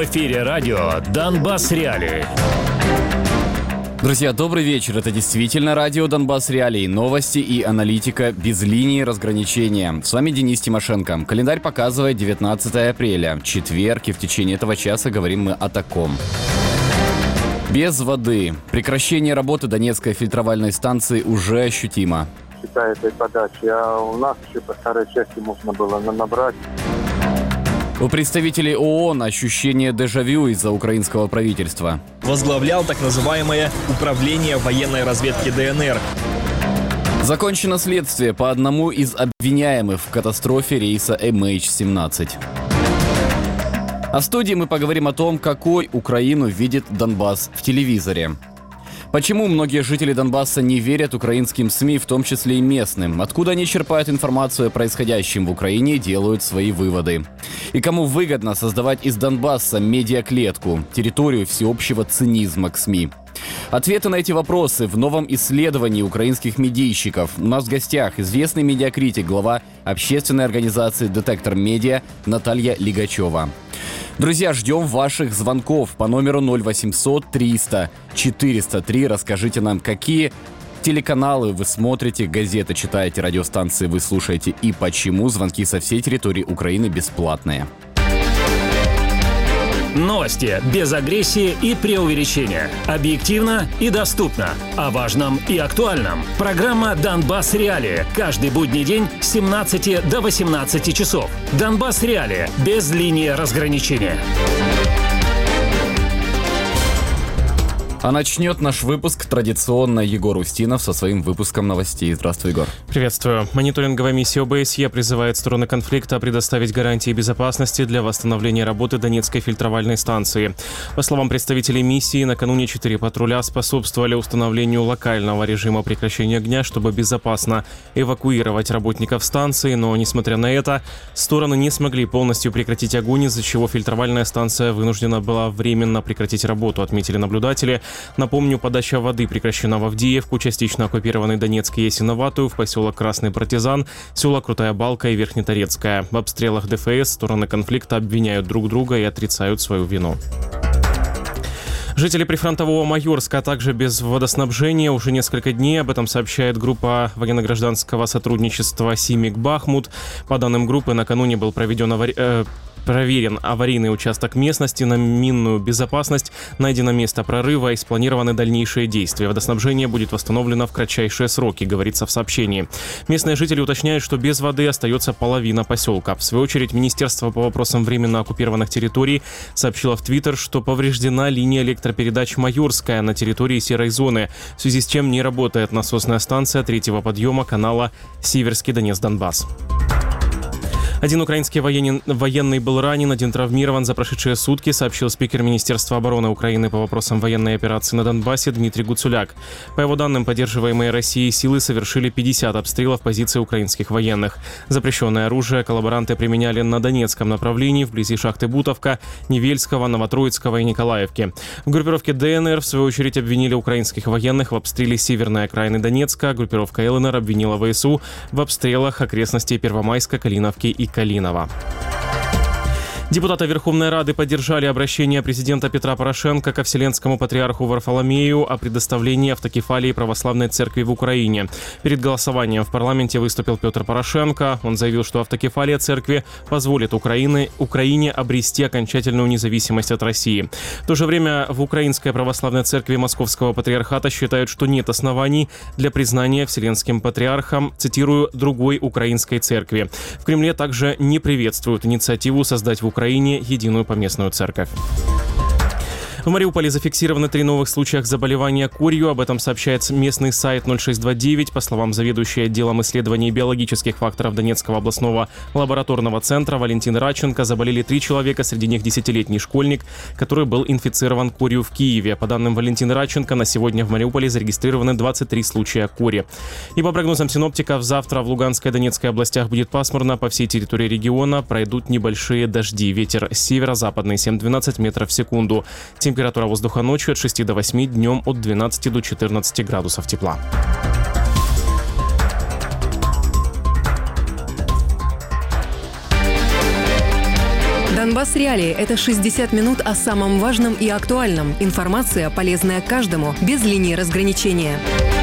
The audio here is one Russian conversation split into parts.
В эфире радио «Донбасс Реалии». Друзья, добрый вечер. Это действительно радио «Донбасс Реалии». Новости и аналитика без линии разграничения. С вами Денис Тимошенко. Календарь показывает 19 апреля. Четверг, и в течение этого часа говорим мы о таком. Без воды. Прекращение работы Донецкой фильтровальной станции уже ощутимо. Этой подачи, а у нас еще по старой части можно было набрать. У представителей ООН ощущение дежавю из-за украинского правительства. Возглавлял так называемое Управление военной разведки ДНР. Закончено следствие по одному из обвиняемых в катастрофе рейса MH17. А в студии мы поговорим о том, какой Украину видит Донбасс в телевизоре. Почему многие жители Донбасса не верят украинским СМИ, в том числе и местным? Откуда они черпают информацию о происходящем в Украине и делают свои выводы? И кому выгодно создавать из Донбасса медиаклетку, территорию всеобщего цинизма к СМИ? Ответы на эти вопросы в новом исследовании украинских медийщиков. У нас в гостях известный медиакритик, глава общественной организации «Детектор Медиа» Наталья Лигачева. Друзья, ждем ваших звонков по номеру 0800 300 403. Расскажите нам, какие телеканалы вы смотрите, газеты читаете, радиостанции вы слушаете и почему. Звонки со всей территории Украины бесплатные. Новости без агрессии и преувеличения. Объективно и доступно. О важном и актуальном. Программа «Донбасс Реалии». Каждый будний день с 17 до 18 часов. «Донбасс Реалии» без линии разграничения. А начнет наш выпуск традиционно Егор Устинов со своим выпуском новостей. Здравствуй, Егор. Приветствую. Мониторинговая миссия ОБСЕ призывает стороны конфликта предоставить гарантии безопасности для восстановления работы Донецкой фильтровальной станции. По словам представителей миссии, накануне 4 патруля способствовали установлению локального режима прекращения огня, чтобы безопасно эвакуировать работников станции, но, несмотря на это, стороны не смогли полностью прекратить огонь, из-за чего фильтровальная станция вынуждена была временно прекратить работу, отметили наблюдатели. Напомню, подача воды прекращена в Авдеевку, частично оккупированный Донецк и Ясиноватую, в поселок Красный Партизан, села Крутая Балка и Верхнеторецкая. В обстрелах ДФС стороны конфликта обвиняют друг друга и отрицают свою вину. Жители прифронтового Майорска, а также без водоснабжения уже несколько дней. Об этом сообщает группа военно-гражданского сотрудничества «Симик-Бахмут». По данным группы, накануне был проверен аварийный участок местности на минную безопасность, найдено место прорыва и спланированы дальнейшие действия. Водоснабжение будет восстановлено в кратчайшие сроки, говорится в сообщении. Местные жители уточняют, что без воды остается половина поселка. В свою очередь, Министерство по вопросам временно оккупированных территорий сообщило в Твиттер, что повреждена линия электропередач «Майорская» на территории серой зоны, в связи с чем не работает насосная станция третьего подъема канала Сиверский Донец-Донбасс. Один украинский военный был ранен, один травмирован за прошедшие сутки, сообщил спикер Министерства обороны Украины по вопросам военной операции на Донбассе Дмитрий Гуцуляк. По его данным, поддерживаемые Россией силы совершили 50 обстрелов позиций украинских военных. Запрещенное оружие коллаборанты применяли на Донецком направлении, вблизи шахты Бутовка, Невельского, Новотроицкого и Николаевки. В группировке ДНР, в свою очередь, обвинили украинских военных в обстреле северной окраины Донецка. Группировка ЛНР обвинила ВСУ в обстрелах окрестностей Первомайска, Калиновки и Калинова. Депутаты Верховной Рады поддержали обращение президента Петра Порошенко ко Вселенскому патриарху Варфоломею о предоставлении автокефалии православной церкви в Украине. Перед голосованием в парламенте выступил Петр Порошенко. Он заявил, что автокефалия церкви позволит Украине обрести окончательную независимость от России. В то же время в Украинской православной церкви Московского патриархата считают, что нет оснований для признания Вселенским патриархом, цитирую, другой украинской церкви. В Кремле также не приветствуют инициативу создать в Украине единую поместную церковь. В Мариуполе зафиксированы 3 новых случая заболевания корью. Об этом сообщает местный сайт 0629. По словам заведующей отделом исследований биологических факторов Донецкого областного лабораторного центра Валентины Радченко, заболели 3 человека, среди них 10-летний школьник, который был инфицирован корью в Киеве. По данным Валентины Радченко, на сегодня в Мариуполе зарегистрированы 23 случая кори. И по прогнозам синоптиков, завтра в Луганской и Донецкой областях будет пасмурно. По всей территории региона пройдут небольшие дожди. Ветер северо-западный 7-12 метров в секунду. Температура воздуха ночью от 6 до 8, днем от 12 до 14 градусов тепла. Донбасс Реалии – это 60 минут о самом важном и актуальном. Информация, полезная каждому, без линии разграничения.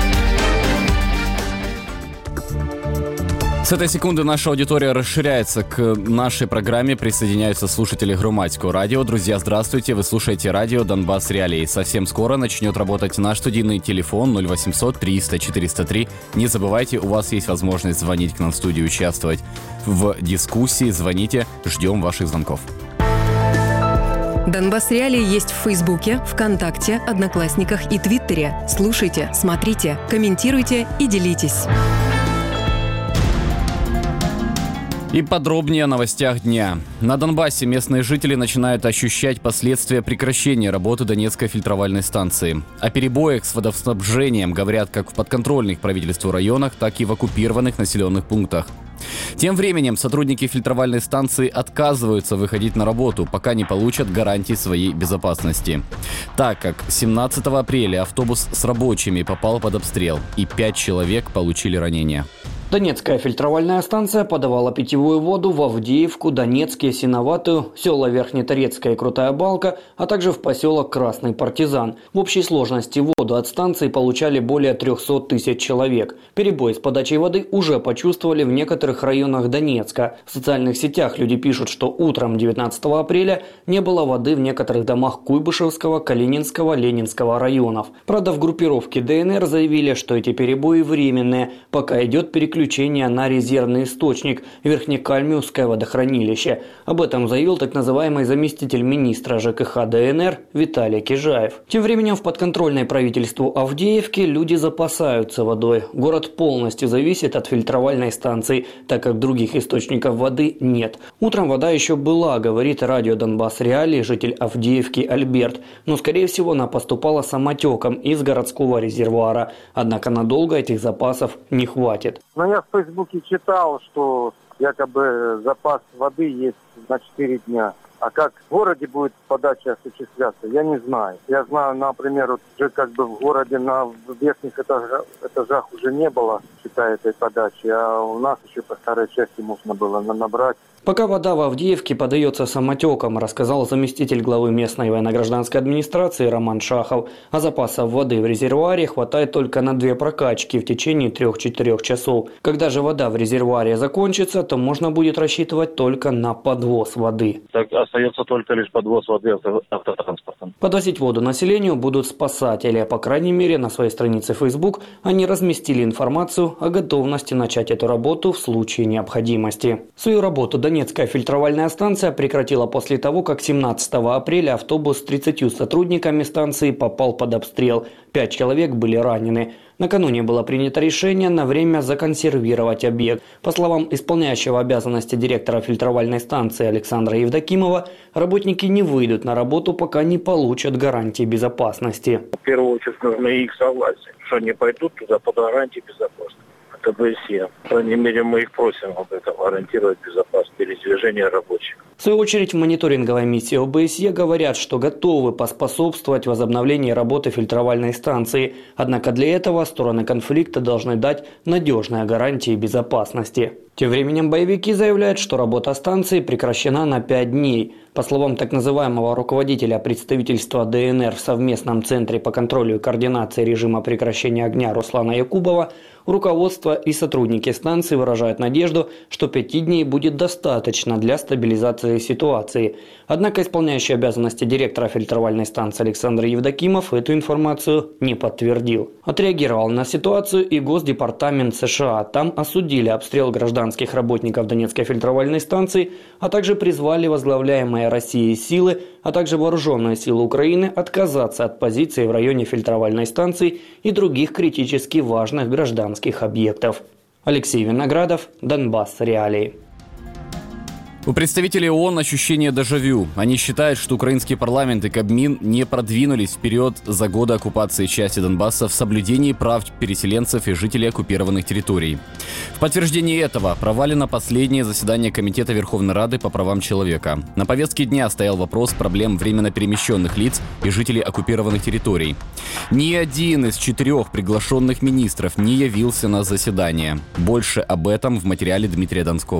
С этой секунды наша аудитория расширяется. К нашей программе присоединяются слушатели Громадского радио. Друзья, здравствуйте. Вы слушаете радио «Донбасс Реалии». Совсем скоро начнет работать наш студийный телефон 0800 300 403. Не забывайте, у вас есть возможность звонить к нам в студию, участвовать в дискуссии. Звоните, ждем ваших звонков. Донбасс Реалии есть в Фейсбуке, ВКонтакте, Одноклассниках и Твиттере. Слушайте, смотрите, комментируйте и делитесь. И подробнее о новостях дня. На Донбассе местные жители начинают ощущать последствия прекращения работы Донецкой фильтровальной станции. О перебоях с водоснабжением говорят как в подконтрольных правительству районах, так и в оккупированных населенных пунктах. Тем временем сотрудники фильтровальной станции отказываются выходить на работу, пока не получат гарантий своей безопасности. Так как 17 апреля автобус с рабочими попал под обстрел, и 5 человек получили ранения. Донецкая фильтровальная станция подавала питьевую воду в Авдеевку, Донецк, Ясиноватую, села Верхнеторецкая и Крутая Балка, а также в поселок Красный Партизан. В общей сложности воду от станции получали более 300 тысяч человек. Перебой с подачей воды уже почувствовали в некоторых районах Донецка. В социальных сетях люди пишут, что утром 19 апреля не было воды в некоторых домах Куйбышевского, Калининского, Ленинского районов. Правда, в группировке ДНР заявили, что эти перебои временные, пока идет переключение на резервный источник – Верхнекальмиевское водохранилище. Об этом заявил так называемый заместитель министра ЖКХ ДНР Виталий Кижаев. Тем временем в подконтрольной правительству Авдеевке люди запасаются водой. Город полностью зависит от фильтровальной станции, так как других источников воды нет. Утром вода еще была, говорит радио «Донбасс Реалии» житель Авдеевки Альберт, но скорее всего она поступала самотеком из городского резервуара. Однако надолго этих запасов не хватит. Я в Фейсбуке читал, что якобы запас воды есть на 4 дня. А как в городе будет подача осуществляться, я не знаю. Я знаю, например, уже как бы в городе на верхних этажах уже не было, считай, этой подачи, а у нас еще по старой части можно было набрать. Пока вода в Авдеевке подается самотеком, рассказал заместитель главы местной военно-гражданской администрации Роман Шахов. А запасов воды в резервуаре хватает только на 2 прокачки в течение 3-4 часов. Когда же вода в резервуаре закончится, то можно будет рассчитывать только на подвоз воды. Так остается только лишь подвоз воды автотранспортом. Подвозить воду населению будут спасатели. По крайней мере, на своей странице Facebook они разместили информацию о готовности начать эту работу в случае необходимости. Свою работу Донецкая фильтровальная станция прекратила после того, как 17 апреля автобус с 30 сотрудниками станции попал под обстрел. 5 человек были ранены. Накануне было принято решение на время законсервировать объект. По словам исполняющего обязанности директора фильтровальной станции Александра Евдокимова, работники не выйдут на работу, пока не получат гарантии безопасности. В первую очередь нужно их согласие, что они пойдут туда под гарантией безопасности. Это ОБСЕ. По крайней мере, мы их просим об этом, гарантировать безопасность передвижения рабочих. В свою очередь, в мониторинговой миссии ОБСЕ говорят, что готовы поспособствовать возобновлению работы фильтровальной станции. Однако для этого стороны конфликта должны дать надежные гарантии безопасности. Тем временем боевики заявляют, что работа станции прекращена на 5 дней. По словам так называемого руководителя представительства ДНР в совместном центре по контролю и координации режима прекращения огня Руслана Якубова, руководство и сотрудники станции выражают надежду, что 5 дней будет достаточно для стабилизации ситуации. Однако исполняющий обязанности директора фильтровальной станции Александр Евдокимов эту информацию не подтвердил. Отреагировал на ситуацию и Госдепартамент США. Там осудили обстрел гражданских работников Донецкой фильтровальной станции, а также призвали возглавляемые Россией силы, а также вооруженные силы Украины отказаться от позиций в районе фильтровальной станции и других критически важных гражданских объектов. Алексей Виноградов, Донбасс Реалии. У представителей ООН ощущение дежавю. Они считают, что украинский парламент и Кабмин не продвинулись вперед за годы оккупации части Донбасса в соблюдении прав переселенцев и жителей оккупированных территорий. В подтверждение этого провалено последнее заседание Комитета Верховной Рады по правам человека. На повестке дня стоял вопрос проблем временно перемещенных лиц и жителей оккупированных территорий. Ни один из 4 приглашенных министров не явился на заседание. Больше об этом в материале Дмитрия Донского.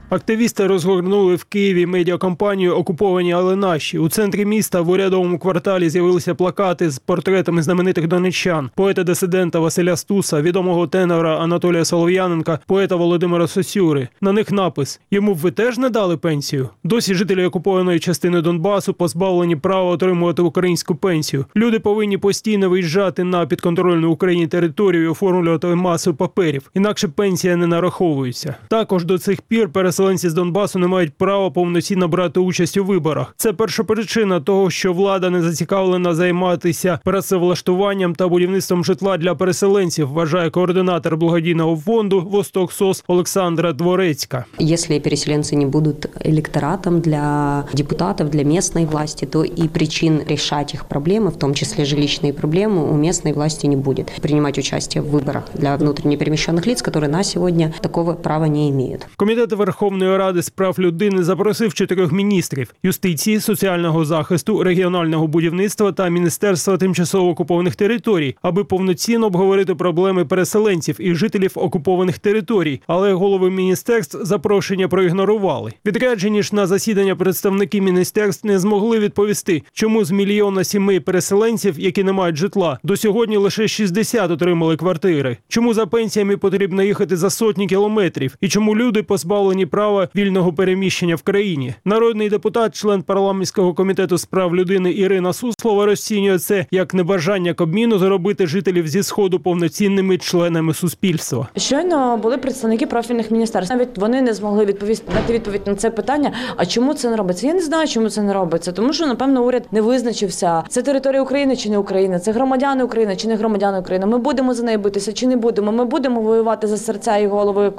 Активісти розгорнули в Києві медіакампанію «Окуповані, але наші». У центрі міста в урядовому кварталі з'явилися плакати з портретами знаменитих донеччан, поета-дисидента Василя Стуса, відомого тенора Анатолія Солов'яненка, поета Володимира Сосюри. На них напис «Йому б ви теж не дали пенсію?». Досі жителі окупованої частини Донбасу позбавлені права отримувати українську пенсію. Люди повинні постійно виїжджати на підконтрольну Україні територію і оформлювати масу паперів, інакше пенсія не нараховується. Також до цих пір переселенці з Донбасу не мають права повноцінно брати участь у виборах. Це першопричина того, що влада не зацікавлена займатися працевлаштуванням та будівництвом житла для переселенців, вважає координатор благодійного фонду «Восток-СОС» Олександра Дворецька. Якщо переселенці не будуть електоратом для депутатів, для місцевої власті, то і причин рішати їх проблеми, в тому числі жилищні проблеми, у місцевої власті не буде. Приймати участь в виборах для внутрішньо переміщених лиц, які на сьогодні такого права не мають. Комітет Верховної Ради з прав людини запросив 4 міністрів – юстиції, соціального захисту, регіонального будівництва та Міністерства тимчасово окупованих територій, аби повноцінно обговорити проблеми переселенців і жителів окупованих територій. Але голови міністерств запрошення проігнорували. Відряджені ж на засідання представники міністерств не змогли відповісти, чому з 1 мільйона сімей переселенців, які не мають житла, до сьогодні лише 60 отримали квартири. Чому за пенсіями потрібно їхати за сотні кілометрів? І чому люди позбавлені права вільного переміщення в країні? Народний депутат, член парламентського комітету з прав людини Ірина Суслова розцінює це як небажання Кабміну зробити жителів зі Сходу повноцінними членами суспільства. Щойно були представники профільних міністерств. Навіть вони не змогли дати відповідь на це питання. А чому це не робиться? Я не знаю, чому це не робиться. Тому що, напевно, уряд не визначився. Це територія України чи не України? Це громадяни України чи не громадяни України? Ми будемо за неї битися чи не будемо? Ми будемо воювати за серця і голови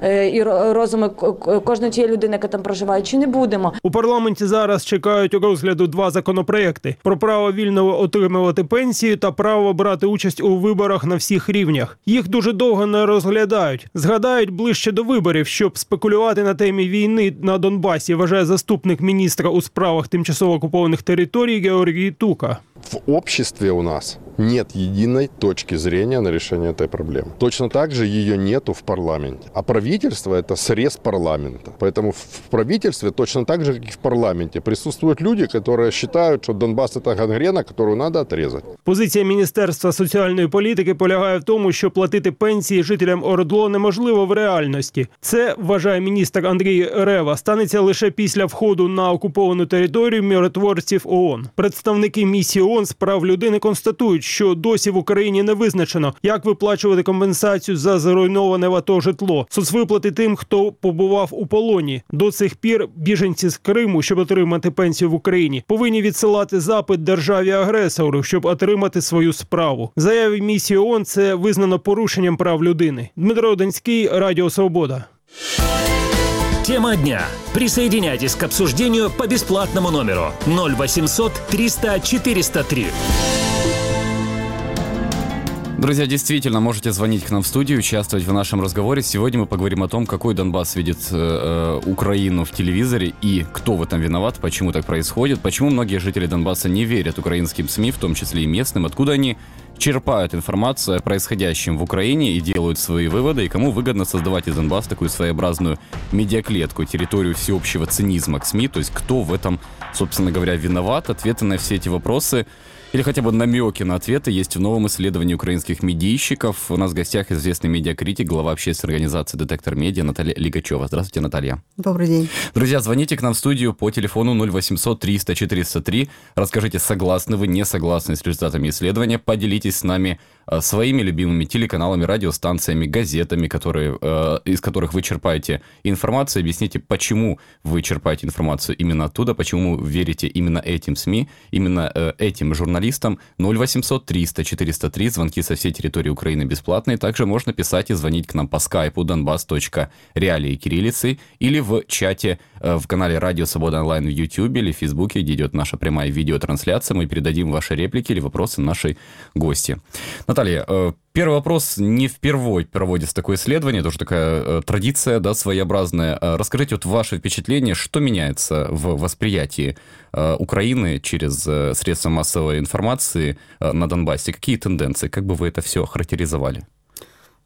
і розуми кожної тієї людини, яка там проживає, чи не будемо? У парламенті зараз чекають розгляду 2 законопроекти – про право вільно отримувати пенсію та право брати участь у виборах на всіх рівнях. Їх дуже довго не розглядають. Згадають ближче до виборів, щоб спекулювати на темі війни на Донбасі, вважає заступник міністра у справах тимчасово окупованих територій Георгій Тука. В обществе у нас нет единой точки зрения на решение этой проблемы. Точно так же ее нету в парламенте. А правительство – это срез парламента. Поэтому в правительстве точно так же, как и в парламенте, присутствуют люди, которые считают, что Донбасс – это гангрена, которую надо отрезать. Позиція Міністерства соціальної політики полягає в тому, що платити пенсії жителям ОРДЛО неможливо в реальності. Це, вважає міністр Андрій Рева, станеться лише після входу на окуповану територію миротворців ООН. Представники місії ООН з прав людини констатують, що досі в Україні не визначено, як виплачувати компенсацію за зруйноване в АТО житло, соцвиплати тим, хто побував у полоні. До цих пір біженці з Криму, щоб отримати пенсію в Україні, повинні відсилати запит державі-агресору, щоб отримати свою справу. В заяві місії ООН це визнано порушенням прав людини. Дмитро Донський, Радіо Свобода. Тема дня. Присоединяйтесь к обсуждению по бесплатному номеру 0800 300 403. Друзья, действительно, можете звонить к нам в студию, участвовать в нашем разговоре. Сегодня мы поговорим о том, какой Донбасс видит Украину в телевизоре и кто в этом виноват, почему так происходит, почему многие жители Донбасса не верят украинским СМИ, в том числе и местным, откуда они черпают информацию о происходящем в Украине и делают свои выводы, и кому выгодно создавать из Донбасса такую своеобразную медиаклетку, территорию всеобщего цинизма к СМИ, то есть кто в этом, собственно говоря, виноват. Ответы на все эти вопросы или хотя бы намеки на ответы есть в новом исследовании украинских медийщиков. У нас в гостях известный медиакритик, глава общественной организации «Детектор медиа» Наталья Лигачева. Здравствуйте, Наталья. Добрый день. Друзья, звоните к нам в студию по телефону 0800 300 403. Расскажите, согласны вы, не согласны с результатами исследования. Поделитесь с нами своими любимыми телеканалами, радиостанциями, газетами, из которых вы черпаете информацию. Объясните, почему вы черпаете информацию именно оттуда, почему верите именно этим СМИ, именно этим журналистам. 0800 300 403. Звонки со всей территории Украины бесплатные. Также можно писать и звонить к нам по скайпу donbass.realии кириллицей или в чате в канале «Радио Свобода онлайн» в YouTube или в Фейсбуке, где идет наша прямая видеотрансляция. Мы передадим ваши реплики или вопросы нашей гости. Наталья, первый вопрос. Не впервой проводится такое исследование, тоже такая традиция, да, своеобразная. Расскажите вот ваши впечатления, что меняется в восприятии Украины через средства массовой информации на Донбассе? Какие тенденции? Как бы вы это все охарактеризовали?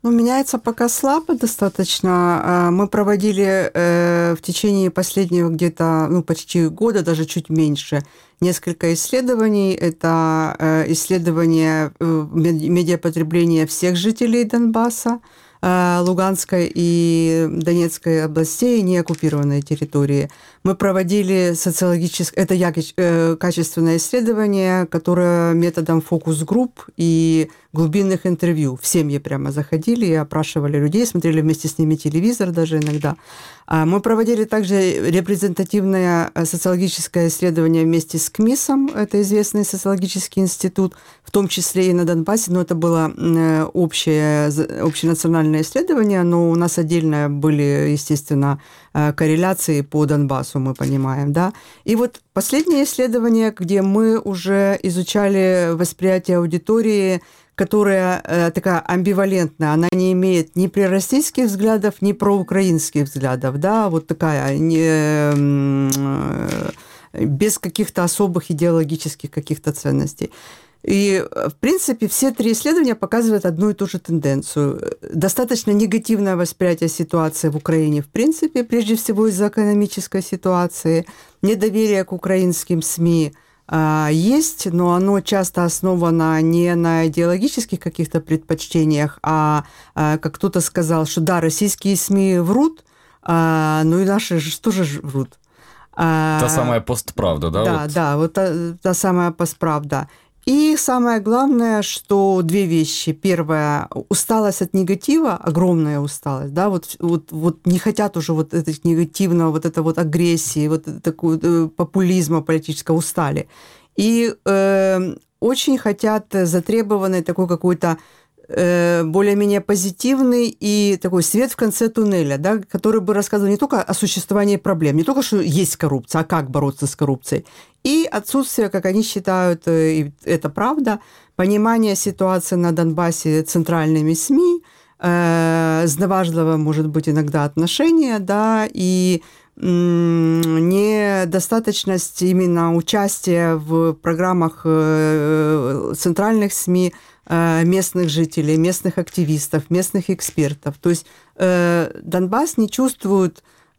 Ну, меняется пока слабо достаточно. Мы проводили в течение последнего где-то, почти года, даже чуть меньше, несколько исследований. Это исследования медиапотребления всех жителей Донбасса, Луганской и Донецкой областей, неоккупированной территории. Мы проводили качественное исследование, которое методом фокус-групп и глубинных интервью. В семьи прямо заходили и опрашивали людей, смотрели вместе с ними телевизор даже иногда. Мы проводили также репрезентативное социологическое исследование вместе с КМИСом, это известный социологический институт, в том числе и на Донбассе, но это было общенациональное исследование, но у нас отдельно были, естественно, корреляции по Донбассу, мы понимаем, да. И вот последнее исследование, где мы уже изучали восприятие аудитории, которая такая амбивалентная, она не имеет ни пророссийских взглядов, ни проукраинских взглядов, да, вот такая, без каких-то особых идеологических каких-то ценностей. И, в принципе, все три исследования показывают одну и ту же тенденцию. Достаточно негативное восприятие ситуации в Украине, в принципе, прежде всего из-за экономической ситуации, недоверие к украинским СМИ есть, но оно часто основано не на идеологических каких-то предпочтениях, а, как кто-то сказал, что да, российские СМИ врут, но и наши же тоже врут. Та самая постправда, да? Да, вот? Да, вот та самая постправда. И самое главное, что две вещи. Первое, усталость от негатива, огромная усталость, да, вот не хотят уже вот этого негативного, вот этой вот агрессии, вот такого популизма политического, устали. И очень хотят затребованный такой какой-то более-менее позитивный и такой свет в конце туннеля, да, который бы рассказывал не только о существовании проблем, не только, что есть коррупция, а как бороться с коррупцией. И отсутствие, как они считают, и это правда, понимания ситуации на Донбассе центральными СМИ, зневажливое, может быть, иногда отношение, да, и недостаточность именно участия в программах центральных СМИ, местных жителей, местных активистов, местных экспертов. То есть Донбасс не чувствует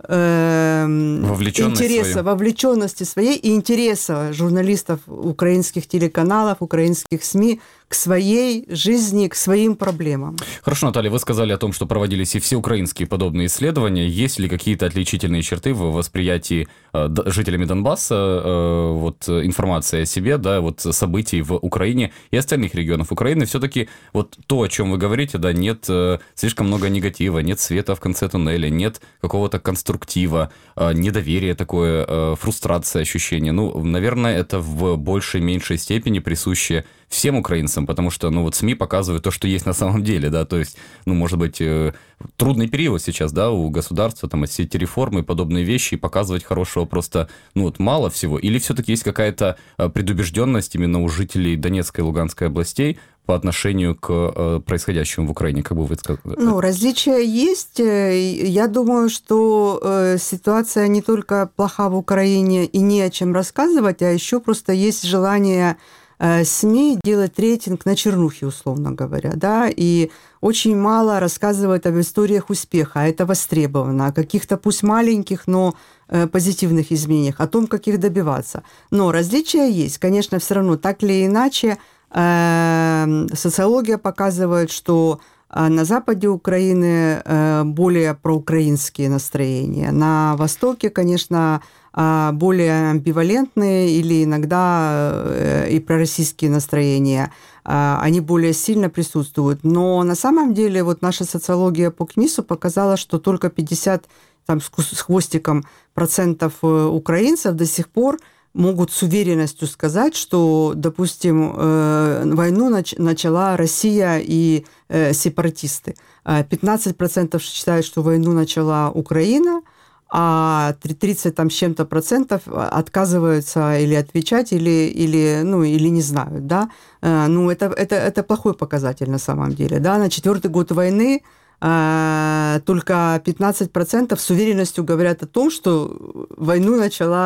вовлеченности своей и интереса журналистов украинских телеканалов, украинских СМИ к своей жизни, к своим проблемам. Хорошо, Наталья, вы сказали о том, что проводились и всеукраинские подобные исследования. Есть ли какие-то отличительные черты в восприятии жителями Донбасса вот информации о себе, да, вот событий в Украине и остальных регионов Украины? Все-таки вот то, о чем вы говорите, да, нет слишком много негатива, нет света в конце туннеля, нет какого-то конструктива, недоверие такое, фрустрация, ощущение. Ну, наверное, это в большей-меньшей степени присуще всем украинцам, потому что, ну, вот СМИ показывают то, что есть на самом деле, да, то есть, ну, может быть, трудный период сейчас, да, у государства, там, все эти реформы и подобные вещи, и показывать хорошего просто, ну, вот мало всего, или все-таки есть какая-то предубежденность именно у жителей Донецкой и Луганской областей по отношению к происходящему в Украине, как бы вы сказали? Ну, различия есть. Я думаю, что ситуация не только плоха в Украине и не о чем рассказывать, а еще просто есть желание СМИ делать рейтинг на чернухе, условно говоря, да, и очень мало рассказывают об историях успеха, а это востребовано, о каких-то пусть маленьких, но позитивных изменениях, о том, как их добиваться. Но различия есть, конечно, все равно, так или иначе, социология показывает, что на западе Украины более проукраинские настроения. На востоке, конечно, более амбивалентные или иногда и пророссийские настроения. Они более сильно присутствуют. Но на самом деле вот наша социология по КМИСу показала, что только 50 там, с хвостиком процентов украинцев до сих пор могут с уверенностью сказать, что, допустим, войну начала Россия и сепаратисты. 15% считают, что войну начала Украина, а 30 там, с чем-то процентов отказываются или отвечать, или не знают. Да? Ну, это плохой показатель на самом деле. Да? На 4-й год войны только 15% с уверенностью говорят о том, что войну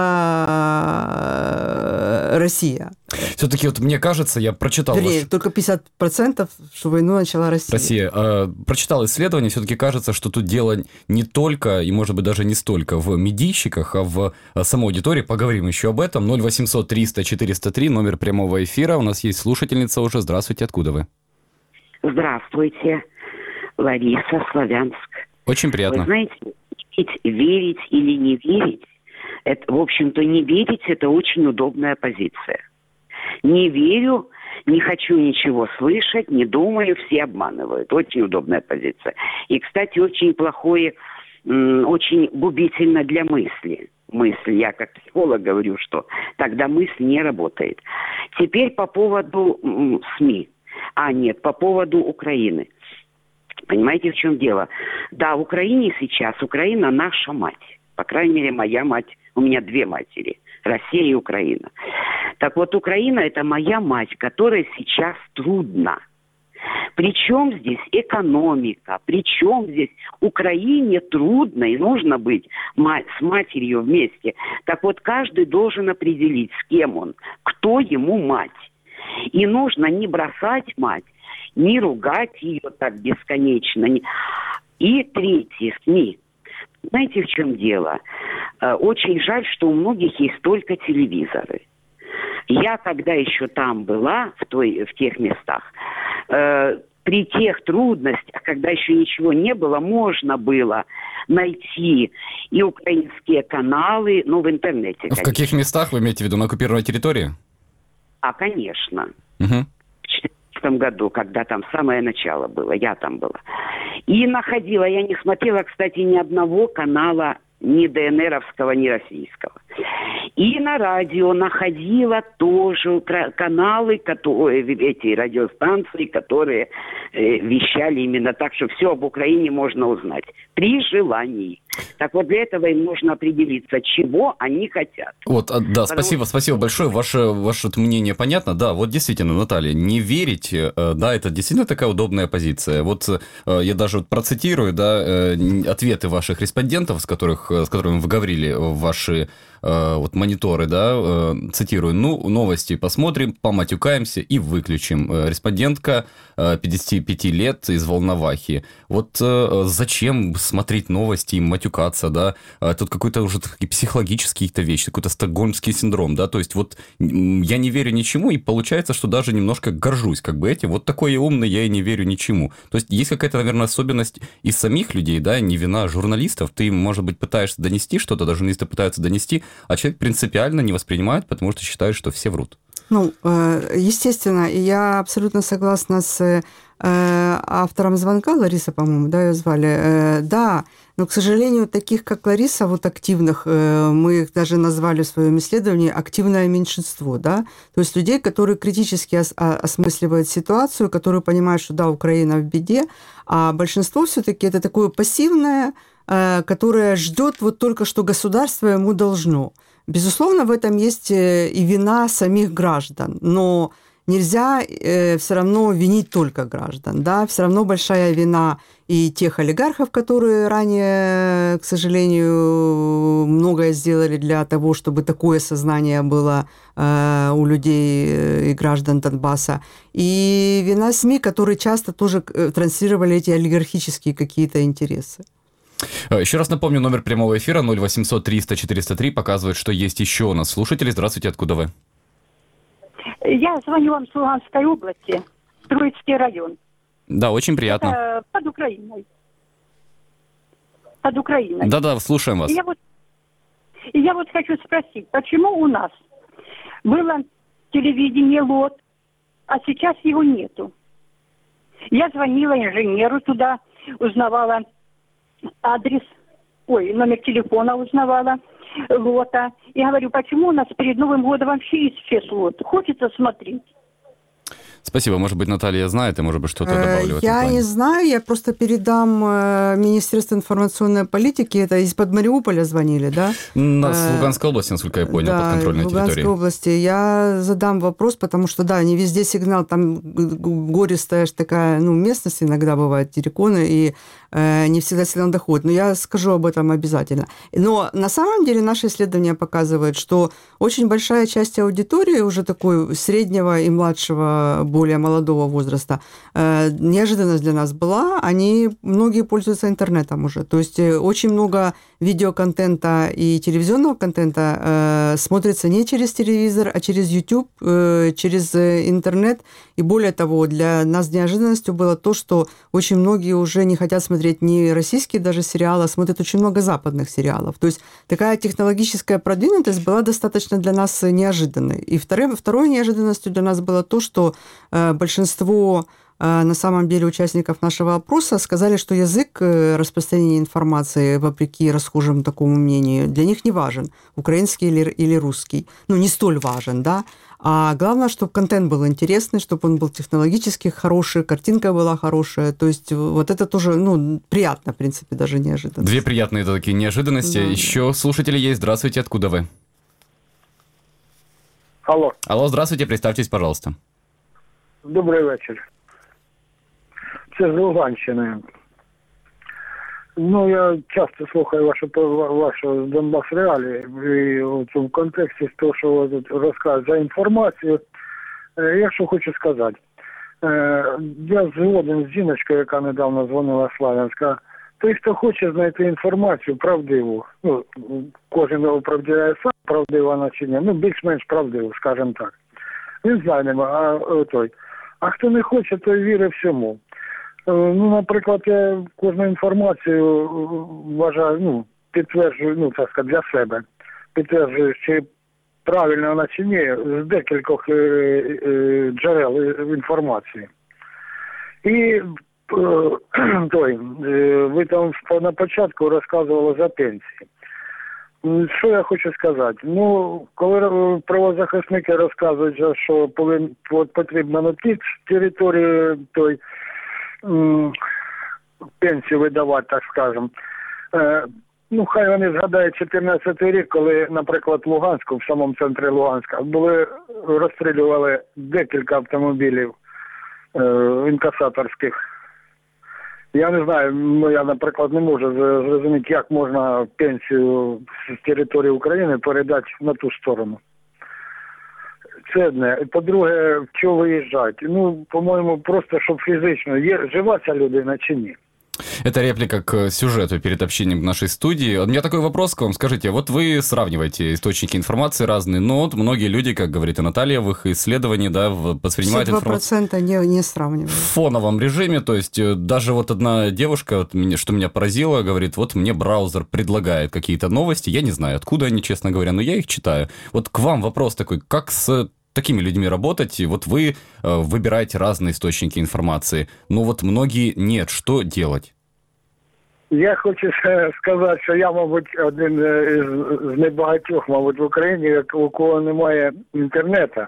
начала Россия. Все-таки вот мне кажется, я прочитал... Вернее, только 50%, что войну начала Россия. Прочитал исследование, все-таки кажется, что тут дело не только, и может быть даже не столько в медийщиках, а в самой аудитории. Поговорим еще об этом. 0800 300 403, номер прямого эфира. У нас есть слушательница уже. Здравствуйте, откуда вы? Здравствуйте. Лариса, Славянск. Очень приятно. Вы знаете, верить или не верить, это, в общем-то, не верить – это очень удобная позиция. Не верю, не хочу ничего слышать, не думаю, все обманывают. Очень удобная позиция. И, кстати, очень плохое, очень губительно для мысли. Мысль, я как психолог говорю, что тогда мысль не работает. Теперь по поводу СМИ. По поводу Украины. Понимаете, в чем дело? Да, в Украине сейчас, Украина наша мать. По крайней мере, моя мать. У меня две матери. Россия и Украина. Так вот, Украина – это моя мать, которой сейчас трудно. Причем здесь экономика, причем здесь Украине трудно и нужно быть с матерью вместе. Так вот, каждый должен определить, с кем он, кто ему мать. И нужно не бросать мать, не ругать ее так бесконечно. И третье, СМИ. Знаете, в чем дело? Очень жаль, что у многих есть только телевизоры. Я, когда еще там была, в тех местах, при тех трудностях, когда еще ничего не было, можно было найти и украинские каналы, в интернете. Конечно. В каких местах вы имеете в виду? На оккупированной территории? Конечно. Угу. В 2014 году, когда там самое начало было, я там была. И находила, я не смотрела, кстати, ни одного канала, ни ДНРовского, ни российского. И на радио находила тоже каналы, эти радиостанции, которые вещали именно так, что все об Украине можно узнать. При желании. Так вот, для этого им нужно определиться, чего они хотят. Вот, да, спасибо большое. Ваше мнение понятно. Да, вот действительно, Наталья, не верить, да, это действительно такая удобная позиция. Вот я даже процитирую, да, ответы ваших респондентов, с которыми вы говорили в ваши мониторы, да, цитирую, новости посмотрим, поматюкаемся и выключим. Респондентка 55 лет из Волновахи. Вот зачем смотреть новости и матюкаться, да? Тут какой-то уже психологический какие-то вещи, какой-то стокгольмский синдром, да? То есть вот я не верю ничему, и получается, что даже немножко горжусь этим. Вот такой я умный, я и не верю ничему. То есть есть какая-то, наверное, особенность из самих людей, да, не вина журналистов. Ты, может быть, пытаешься донести что-то, даже журналисты пытаются донести, а человек принципиально не воспринимает, потому что считает, что все врут. Естественно, и я абсолютно согласна с автором звонка, Лариса, по-моему, да, ее звали. Да, но, к сожалению, таких, как Лариса, активных, мы их даже назвали в своем исследовании активное меньшинство, да, то есть людей, которые критически осмысливают ситуацию, которые понимают, что, да, Украина в беде, а большинство все-таки это такое пассивное, которое ждет только что государство ему должно. Безусловно, в этом есть и вина самих граждан, но нельзя все равно винить только граждан. Да? Все равно большая вина и тех олигархов, которые ранее, к сожалению, многое сделали для того, чтобы такое сознание было у людей и граждан Донбасса. И вина СМИ, которые часто тоже транслировали эти олигархические какие-то интересы. Еще раз напомню, номер прямого эфира 0800 300 403 показывает, что есть еще у нас слушатели. Здравствуйте, откуда вы? Я звоню вам с Луганской области, Троицкий район. Да, очень приятно. Это под Украиной. Под Украиной. Да-да, слушаем вас. И я хочу спросить, почему у нас было телевидение ЛОТ, а сейчас его нету? Я звонила инженеру туда, узнавала адрес, номер телефона узнавала, ЛОТа. И говорю, почему у нас перед Новым годом вообще исчез ЛОТ? Хочется смотреть. Спасибо. Может быть, Наталья знает и, может быть, что-то добавлю в этом Я плане. не знаю, я просто передам Министерству информационной политики. Это из-под Мариуполя звонили, да? Нас в Луганской области, насколько я понял, да, подконтрольной в Луганской территории. области. Я задам вопрос, потому что, да, не везде сигнал, там гористая такая, местность иногда бывает, терриконы, и не всегда сигнал доходит. Но я скажу об этом обязательно. Но на самом деле наши исследования показывают, что очень большая часть аудитории, уже такой среднего и младшего, более молодого возраста, неожиданность для нас была, многие пользуются интернетом уже. То есть очень много видеоконтента и телевизионного контента смотрится не через телевизор, а через YouTube, через интернет. И более того, для нас неожиданностью было то, что очень многие уже не хотят смотреть не российские даже сериалы, а смотрят очень много западных сериалов. То есть такая технологическая продвинутость была достаточно для нас неожиданной. И второй неожиданностью для нас было то, что большинство на самом деле участников нашего опроса сказали, что язык распространения информации, вопреки расхожему такому мнению, для них не важен, украинский или русский. Не столь важен, да. А главное, чтобы контент был интересный, чтобы он был технологически хороший, картинка была хорошая. То есть вот это тоже, приятно, в принципе, даже неожиданно. Две приятные такие неожиданности. Да. Еще слушатели есть. Здравствуйте, откуда вы? Алло. Алло, здравствуйте, представьтесь, пожалуйста. Добрий вечір. Це з Луганщини. Я часто слухаю вашу Донбас Реалії, і в контексті того, що ви тут розказуєте за інформацію, я що хочу сказати. Я згоден з жіночкою, яка недавно дзвонила з Славянська. Той, хто хоче знайти інформацію правдиву, кожен определяє сам, правдива вона чи ні, більш-менш правдиву, скажімо так. Він знайде, а хто не хоче, той вірить всьому. Наприклад, я кожну інформацію вважаю, підтверджую, так сказати, для себе. Підтверджую, чи правильно вона чи ні, з декількох джерел інформації. І ви там на початку розказували за пенсії. Що я хочу сказати? Коли правозахисники розказують, що потрібно на тій території пенсію видавати, так скажемо. Хай вони згадають 14-й рік, коли, наприклад, в Луганську, в самому центрі Луганська, розстрілювали декілька автомобілів інкасаторських. Я не знаю, я, наприклад, не можу зрозуміти, як можна пенсію з території України передати на ту сторону. Це одне. По-друге, чого виїжджати? По-моєму, просто, щоб фізично, жива ця людина чи ні. Это реплика к сюжету перед общением в нашей студии. У меня такой вопрос к вам. Скажите, вот вы сравниваете источники информации разные, но вот многие люди, как говорит и Наталья, в их исследовании, воспринимают информацию 2% не сравнивают. В фоновом режиме, то есть даже вот одна девушка, что меня поразило, говорит, вот мне браузер предлагает какие-то новости, я не знаю, откуда они, честно говоря, но я их читаю. Вот к вам вопрос такой, как с такими людьми работать? Вот вы выбираете разные источники информации, но вот многие нет. Что делать? Я хочу сказати, що я, мабуть, один з небагатьох, мабуть, в Україні, у кого немає інтернету.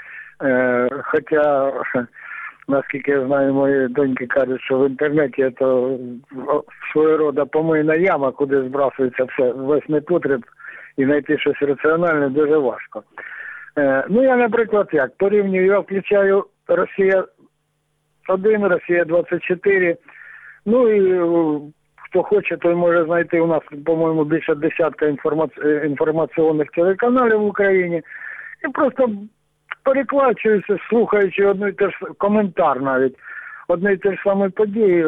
Хоча, наскільки я знаю, мої доньки кажуть, що в інтернеті це свого роду помийна яма, куди збрасується весь непотріб, і знайти щось раціональне дуже важко. Я, наприклад, порівнюю, я включаю Росія-1, Росія-24, і хто хоче, той може знайти у нас, по-моєму, більше десятка інформаційних телеканалів в Україні. І просто перекладаюся, слухаючи одну і те ж коментар навіть, одної і те ж самої події,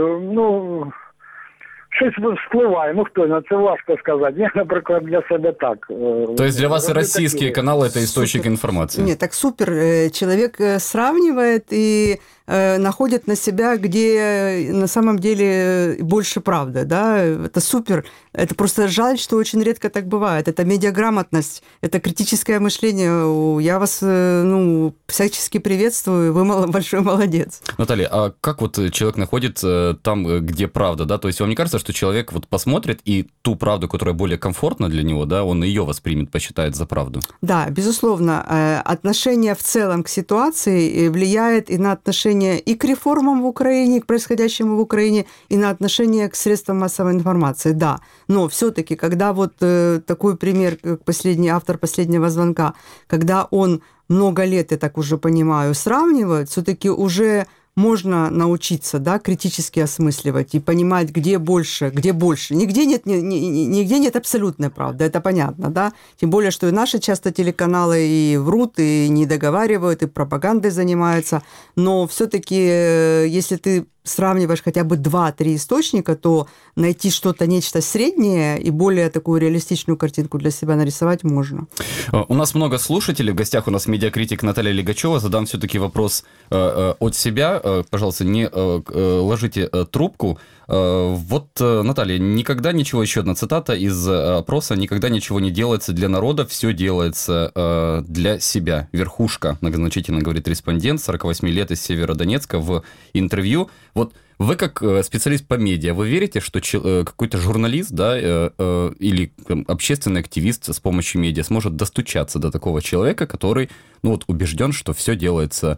щось впливає. Хто на це важко сказати. Я, наприклад, для себе так. То есть для вас и российские каналы – это источник информации? Нет, так супер. Человек сравнивает и находит на себя, где на самом деле больше правды, да, это супер. Это просто жаль, что очень редко так бывает. Это медиаграмотность, это критическое мышление. Я вас, всячески приветствую, вы большой молодец. Наталья, а как вот человек находит там, где правда, да? То есть вам не кажется, что человек вот посмотрит и ту правду, которая более комфортна для него, да, он ее воспримет, посчитает за правду. Да, безусловно. Отношение в целом к ситуации влияет и на отношение и к реформам в Украине, к происходящему в Украине, и на отношение к средствам массовой информации, да. Но все-таки, когда вот такой пример, как автор последнего звонка, когда он много лет, я так уже понимаю, сравнивает, все-таки уже можно научиться, да, критически осмысливать и понимать, где больше. Нигде нет абсолютной правды, это понятно, да. Тем более, что и наши часто телеканалы и врут, и не договаривают, и пропагандой занимаются. Но все-таки, если ты сравниваешь хотя бы 2-3 источника, то найти нечто среднее и более такую реалистичную картинку для себя нарисовать можно. У нас много слушателей. В гостях у нас медиакритик Наталья Лигачева. Задам все-таки вопрос от себя. Пожалуйста, не ложите трубку. Вот, Наталья, никогда ничего, еще одна цитата из опроса, никогда ничего не делается для народа, все делается для себя. Верхушка, многозначительно говорит респондент, 48 лет из Северодонецка в интервью. Вот вы как специалист по медиа, вы верите, что какой-то журналист, да, или общественный активист с помощью медиа сможет достучаться до такого человека, который, убежден, что все делается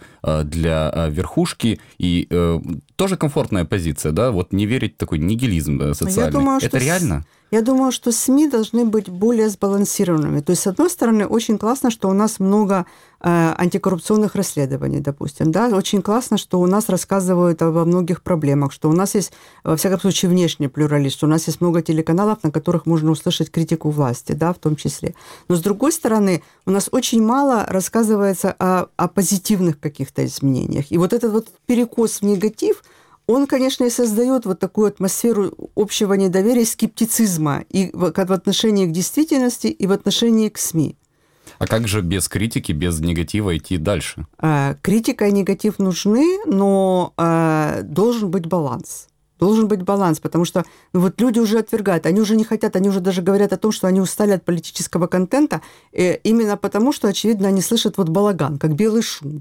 для верхушки, и тоже комфортная позиция, да, вот не верить в такой нигилизм социальный. Это реально? Я думаю, что СМИ должны быть более сбалансированными. То есть, с одной стороны, очень классно, что у нас много антикоррупционных расследований, допустим. Да? Очень классно, что у нас рассказывают во многих проблемах, что у нас есть, во всяком случае, внешний плюрализм, что у нас есть много телеканалов, на которых можно услышать критику власти, да, в том числе. Но, с другой стороны, у нас очень мало рассказывается о позитивных каких-то изменениях. И вот этот вот перекос в негатив, он, конечно, и создает вот такую атмосферу общего недоверия, скептицизма и в отношении к действительности, и в отношении к СМИ. А как же без критики, без негатива идти дальше? Критика и негатив нужны, но должен быть баланс. Должен быть баланс, потому что вот люди уже отвергают, они уже не хотят, они уже даже говорят о том, что они устали от политического контента, именно потому, что, очевидно, они слышат вот балаган, как белый шум,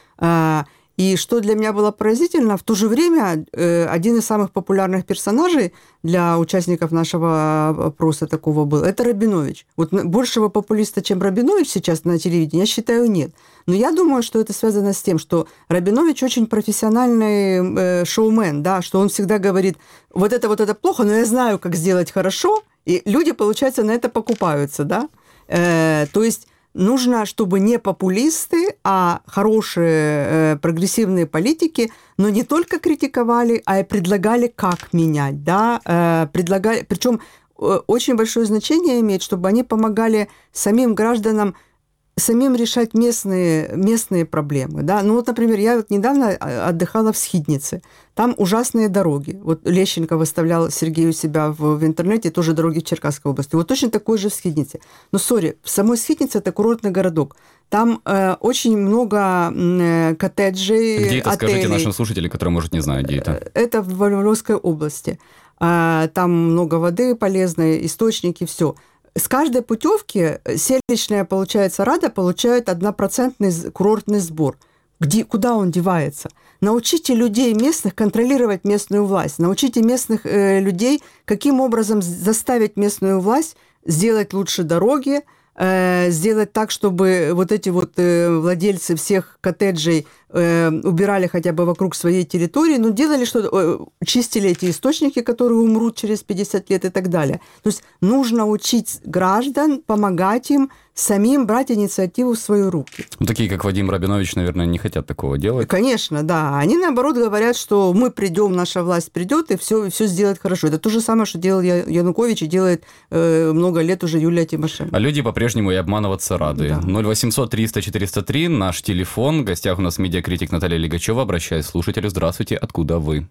да. И что для меня было поразительно, в то же время один из самых популярных персонажей для участников нашего опроса такого был, это Рабинович. Вот большего популиста, чем Рабинович сейчас на телевидении, я считаю, нет. Но я думаю, что это связано с тем, что Рабинович очень профессиональный шоумен, да, что он всегда говорит, вот это плохо, но я знаю, как сделать хорошо, и люди, получается, на это покупаются, да. То есть нужно, чтобы не популисты, а хорошие прогрессивные политики, но не только критиковали, а и предлагали, как менять, да, причем очень большое значение имеет, чтобы они помогали самим гражданам самим решать местные проблемы. Да? Ну вот, например, я вот недавно отдыхала в Схиднице. Там ужасные дороги. Вот Лещенко выставлял Сергей у себя в интернете, тоже дороги в Черкасской области. Вот точно такой же в Схиднице. Но, в самой Схиднице это курортный городок. Там очень много коттеджей, где это, отелей. скажите нашим слушателям, которые, может, не знают, где это. Это в Львовской области. Там много воды полезной, источники, все. С каждой путевки селищная, получается, рада получает 1% курортный сбор. Куда он девается? Научите людей местных контролировать местную власть. Научите местных людей, каким образом заставить местную власть сделать лучше дороги, сделать так, чтобы вот эти вот владельцы всех коттеджей убирали хотя бы вокруг своей территории, но делали что-то, чистили эти источники, которые умрут через 50 лет и так далее. То есть нужно учить граждан, помогать им, самим брать инициативу в свои руки. Ну, такие, как Вадим Рабинович, наверное, не хотят такого делать. Конечно, да. Они, наоборот, говорят, что мы придем, наша власть придет, и все сделает хорошо. Это то же самое, что делал Янукович и делает много лет уже Юлия Тимошенко. А люди по-прежнему и обманываться рады. Да. 0800 300 403, наш телефон. В гостях у нас медиакритик Наталья Лигачева. Обращаюсь к слушателю. Здравствуйте. Откуда вы?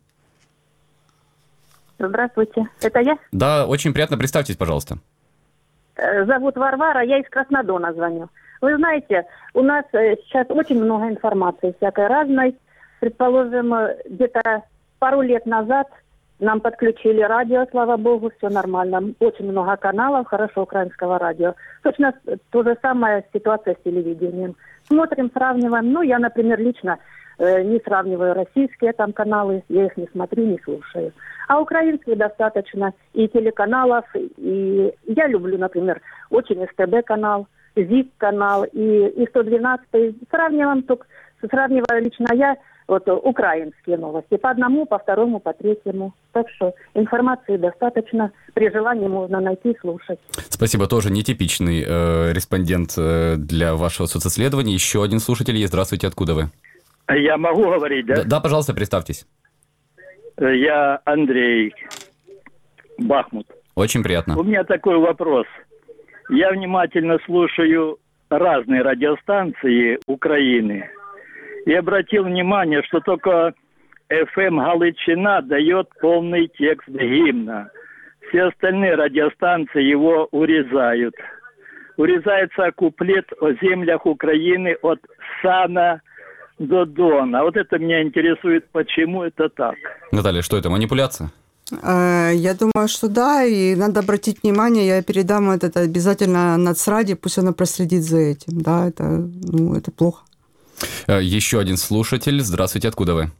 Здравствуйте. Это я? Да, очень приятно. Представьтесь, пожалуйста. Зовут Варвара, я из Краснодона звоню. Вы знаете, у нас сейчас очень много информации всякой разной. Предположим, где-то пару лет назад нам подключили радио, слава богу, все нормально. Очень много каналов, хорошо, украинского радио. Точно то же самое ситуация с телевидением. Смотрим, сравниваем. Ну, я, например, лично не сравниваю российские там каналы, я их не смотрю, не слушаю. А украинские достаточно и телеканалов, и я люблю, например, очень СТБ канал, ЗИК канал и 112. Сравниваю лично я вот украинские новости по одному, по второму, по третьему. Так что информации достаточно, при желании можно найти, слушать. Спасибо, тоже нетипичный респондент для вашего социсследования. Еще один слушатель есть. Здравствуйте, откуда вы? Я могу говорить, да? Да, пожалуйста, представьтесь. Я Андрей, Бахмут. Очень приятно. У меня такой вопрос. Я внимательно слушаю разные радиостанции Украины и обратил внимание, что только FM Галичина дает полный текст гимна. Все остальные радиостанции его урезают. Урезается куплет о землях Украины от Сана до Дона. Вот это меня интересует, почему это так. Наталья, что это, манипуляция? Я думаю, что да, и надо обратить внимание, я передам это обязательно Нацраде, пусть она проследит за этим, да, это плохо. Еще один слушатель, здравствуйте, откуда вы?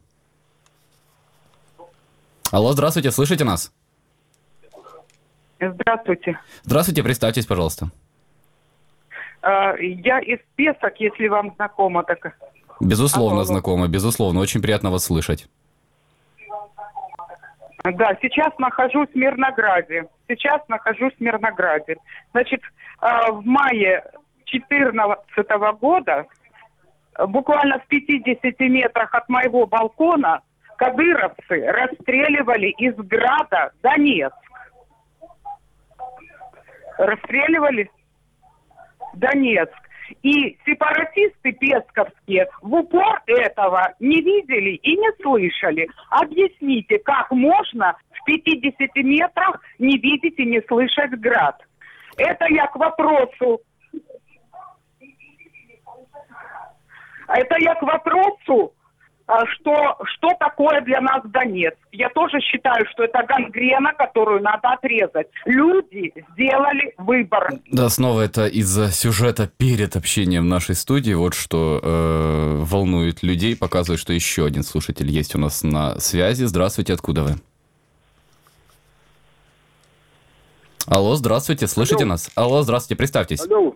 Алло, здравствуйте, слышите нас? Здравствуйте. Здравствуйте, представьтесь, пожалуйста. Я из Песок, если вам знакомо так. Безусловно, знакомо, безусловно, очень приятно вас слышать. Да, сейчас нахожусь в Мирнограде. Значит, в мае 2014 года, буквально в 50 метрах от моего балкона, кадыровцы расстреливали из града Донецк. И сепаратисты песковские в упор этого не видели и не слышали. Объясните, как можно в 50 метрах не видеть и не слышать град? Это я к вопросу. Что такое для нас Донецк. Я тоже считаю, что это гангрена, которую надо отрезать. Люди сделали выбор. Да, снова это из-за сюжета перед общением в нашей студии. Вот что волнует людей. Показывает, что еще один слушатель есть у нас на связи. Здравствуйте, откуда вы? Алло, здравствуйте, слышите нас? Алло, здравствуйте, представьтесь. Алло.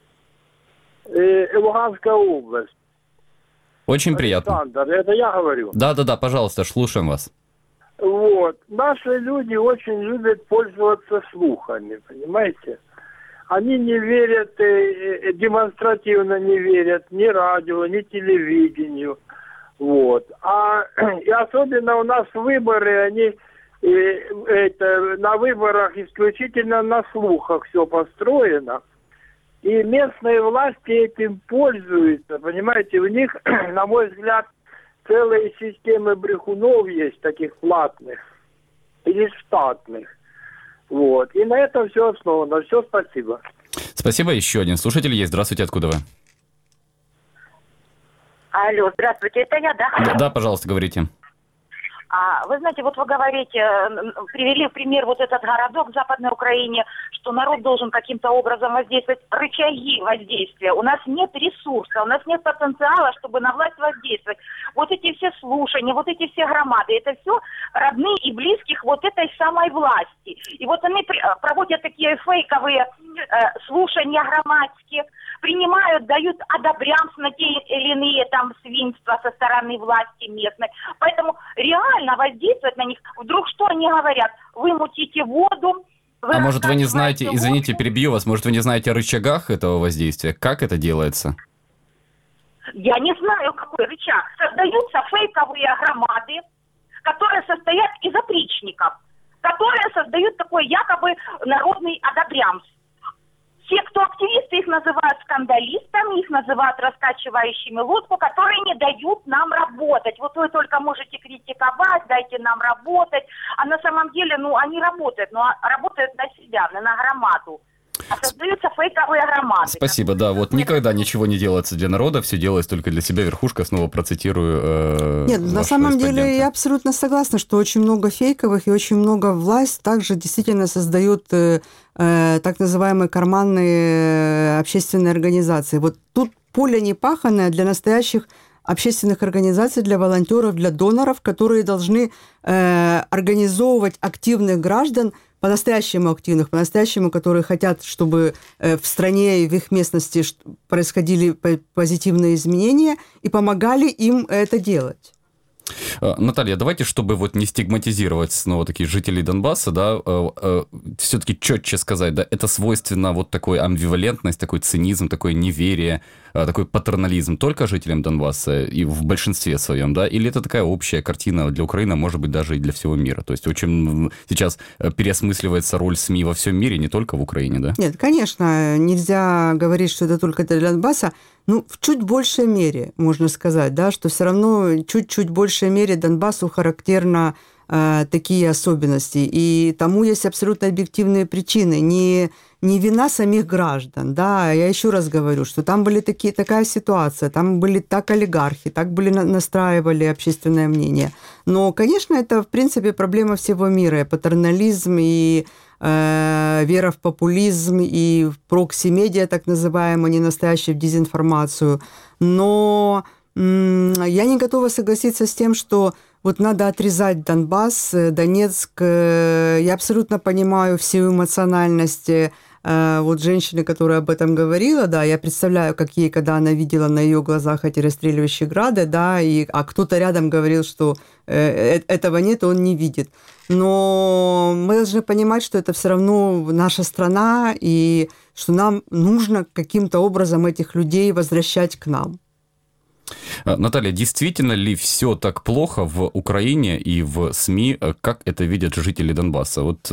Луганская область. Очень приятно. Александр, это я говорю. Да, пожалуйста, слушаем вас. Вот. Наши люди очень любят пользоваться слухами, понимаете? Они не верят, демонстративно не верят ни радио, ни телевидению. Вот. И особенно у нас выборы, они на выборах исключительно на слухах все построено. И местные власти этим пользуются, понимаете, у них, на мой взгляд, целые системы брехунов есть, таких платных или штатных. Вот. И на этом все основано. Все, спасибо. Спасибо. Еще один слушатель есть. Здравствуйте, откуда вы? Алло, здравствуйте, это я, да? Да, пожалуйста, говорите. Вы знаете, вот вы говорите, привели в пример вот этот городок в Западной Украине, что народ должен каким-то образом воздействовать. Рычаги воздействия. У нас нет ресурса, у нас нет потенциала, чтобы на власть воздействовать. Вот эти все слушания, вот эти все громады, это все родные и близких вот этой самой власти. И вот они проводят такие фейковые слушания громадские, принимают, дают одобрямс на те или иные там свинства со стороны власти местной. Поэтому реально воздействовать на них. Вдруг что они говорят? Вы мутите воду. А может вы не знаете, извините, перебью вас, может вы не знаете о рычагах этого воздействия? Как это делается? Я не знаю, какой рычаг. Создаются фейковые громады, которые состоят из опричников, которые создают такой якобы народный одобрямс. Те, кто активисты, их называют скандалистами, их называют раскачивающими лодку, которые не дают нам работать. Вот вы только можете критиковать, дайте нам работать. А на самом деле, они работают, но работают на себя, на громаду. А создаются фейковые громады. Спасибо, да, вот никогда ничего не делается для народа, все делается только для себя. Верхушка, снова процитирую Нет, на самом деле я абсолютно согласна, что очень много фейковых и очень много власть также действительно создает так называемые карманные общественные организации. Вот тут поле не паханое для настоящих общественных организаций, для волонтеров, для доноров, которые должны организовывать активных граждан, по-настоящему активных, по-настоящему, которые хотят, чтобы в стране и в их местности происходили позитивные изменения, и помогали им это делать. Наталья, давайте, чтобы вот не стигматизировать снова таких жителей Донбасса, да, все-таки четче сказать, да, это свойственно вот такой амбивалентность, такой цинизм, такое неверие, такой патернализм только жителям Донбасса и в большинстве своем, да, или это такая общая картина для Украины, а может быть даже и для всего мира? То есть очень сейчас переосмысливается роль СМИ во всем мире, не только в Украине, да? Нет, конечно, нельзя говорить, что это только для Донбасса. Ну, в чуть большей мере, можно сказать, да, что все равно чуть-чуть большей мере Донбассу характерно такие особенности. И тому есть абсолютно объективные причины. Не вина самих граждан, да, я еще раз говорю, что там были такая ситуация, там были так олигархи, так настраивали общественное мнение. Но, конечно, это, в принципе, проблема всего мира, и патернализм, и вера в популизм, и в прокси-медиа, так называемые, не настоящие в дезинформацию. Но я не готова согласиться с тем, что вот надо отрезать Донбасс, Донецк. Я абсолютно понимаю всю эмоциональность вот женщины, которая об этом говорила, да, я представляю, как ей, когда она видела на ее глазах эти расстреливающие грады, да, а кто-то рядом говорил, что этого нет, он не видит. Но мы должны понимать, что это все равно наша страна, и что нам нужно каким-то образом этих людей возвращать к нам. Наталья, действительно ли все так плохо в Украине и в СМИ, как это видят жители Донбасса? Вот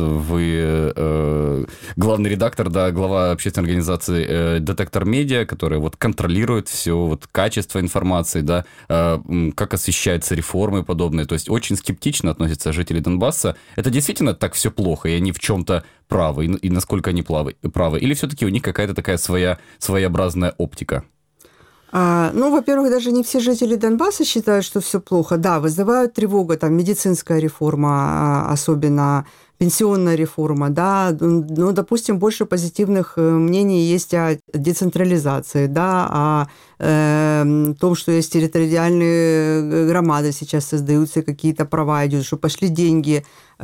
вы главный редактор, да, глава общественной организации «Детектор Медиа», которая вот контролирует все вот качество информации, да, как освещаются реформы подобные. То есть очень скептично относятся жители Донбасса. Это действительно так все плохо, и они в чем-то правы, и насколько они правы? Или все-таки у них какая-то такая своеобразная оптика? Ну, во-первых, даже не все жители Донбасса считают, что все плохо. Да, вызывают тревогу, там, медицинская реформа, особенно пенсионная реформа, да, ну, допустим, больше позитивных мнений есть о децентрализации, да, о том, что есть территориальные громады сейчас создаются, какие-то права идут, что пошли деньги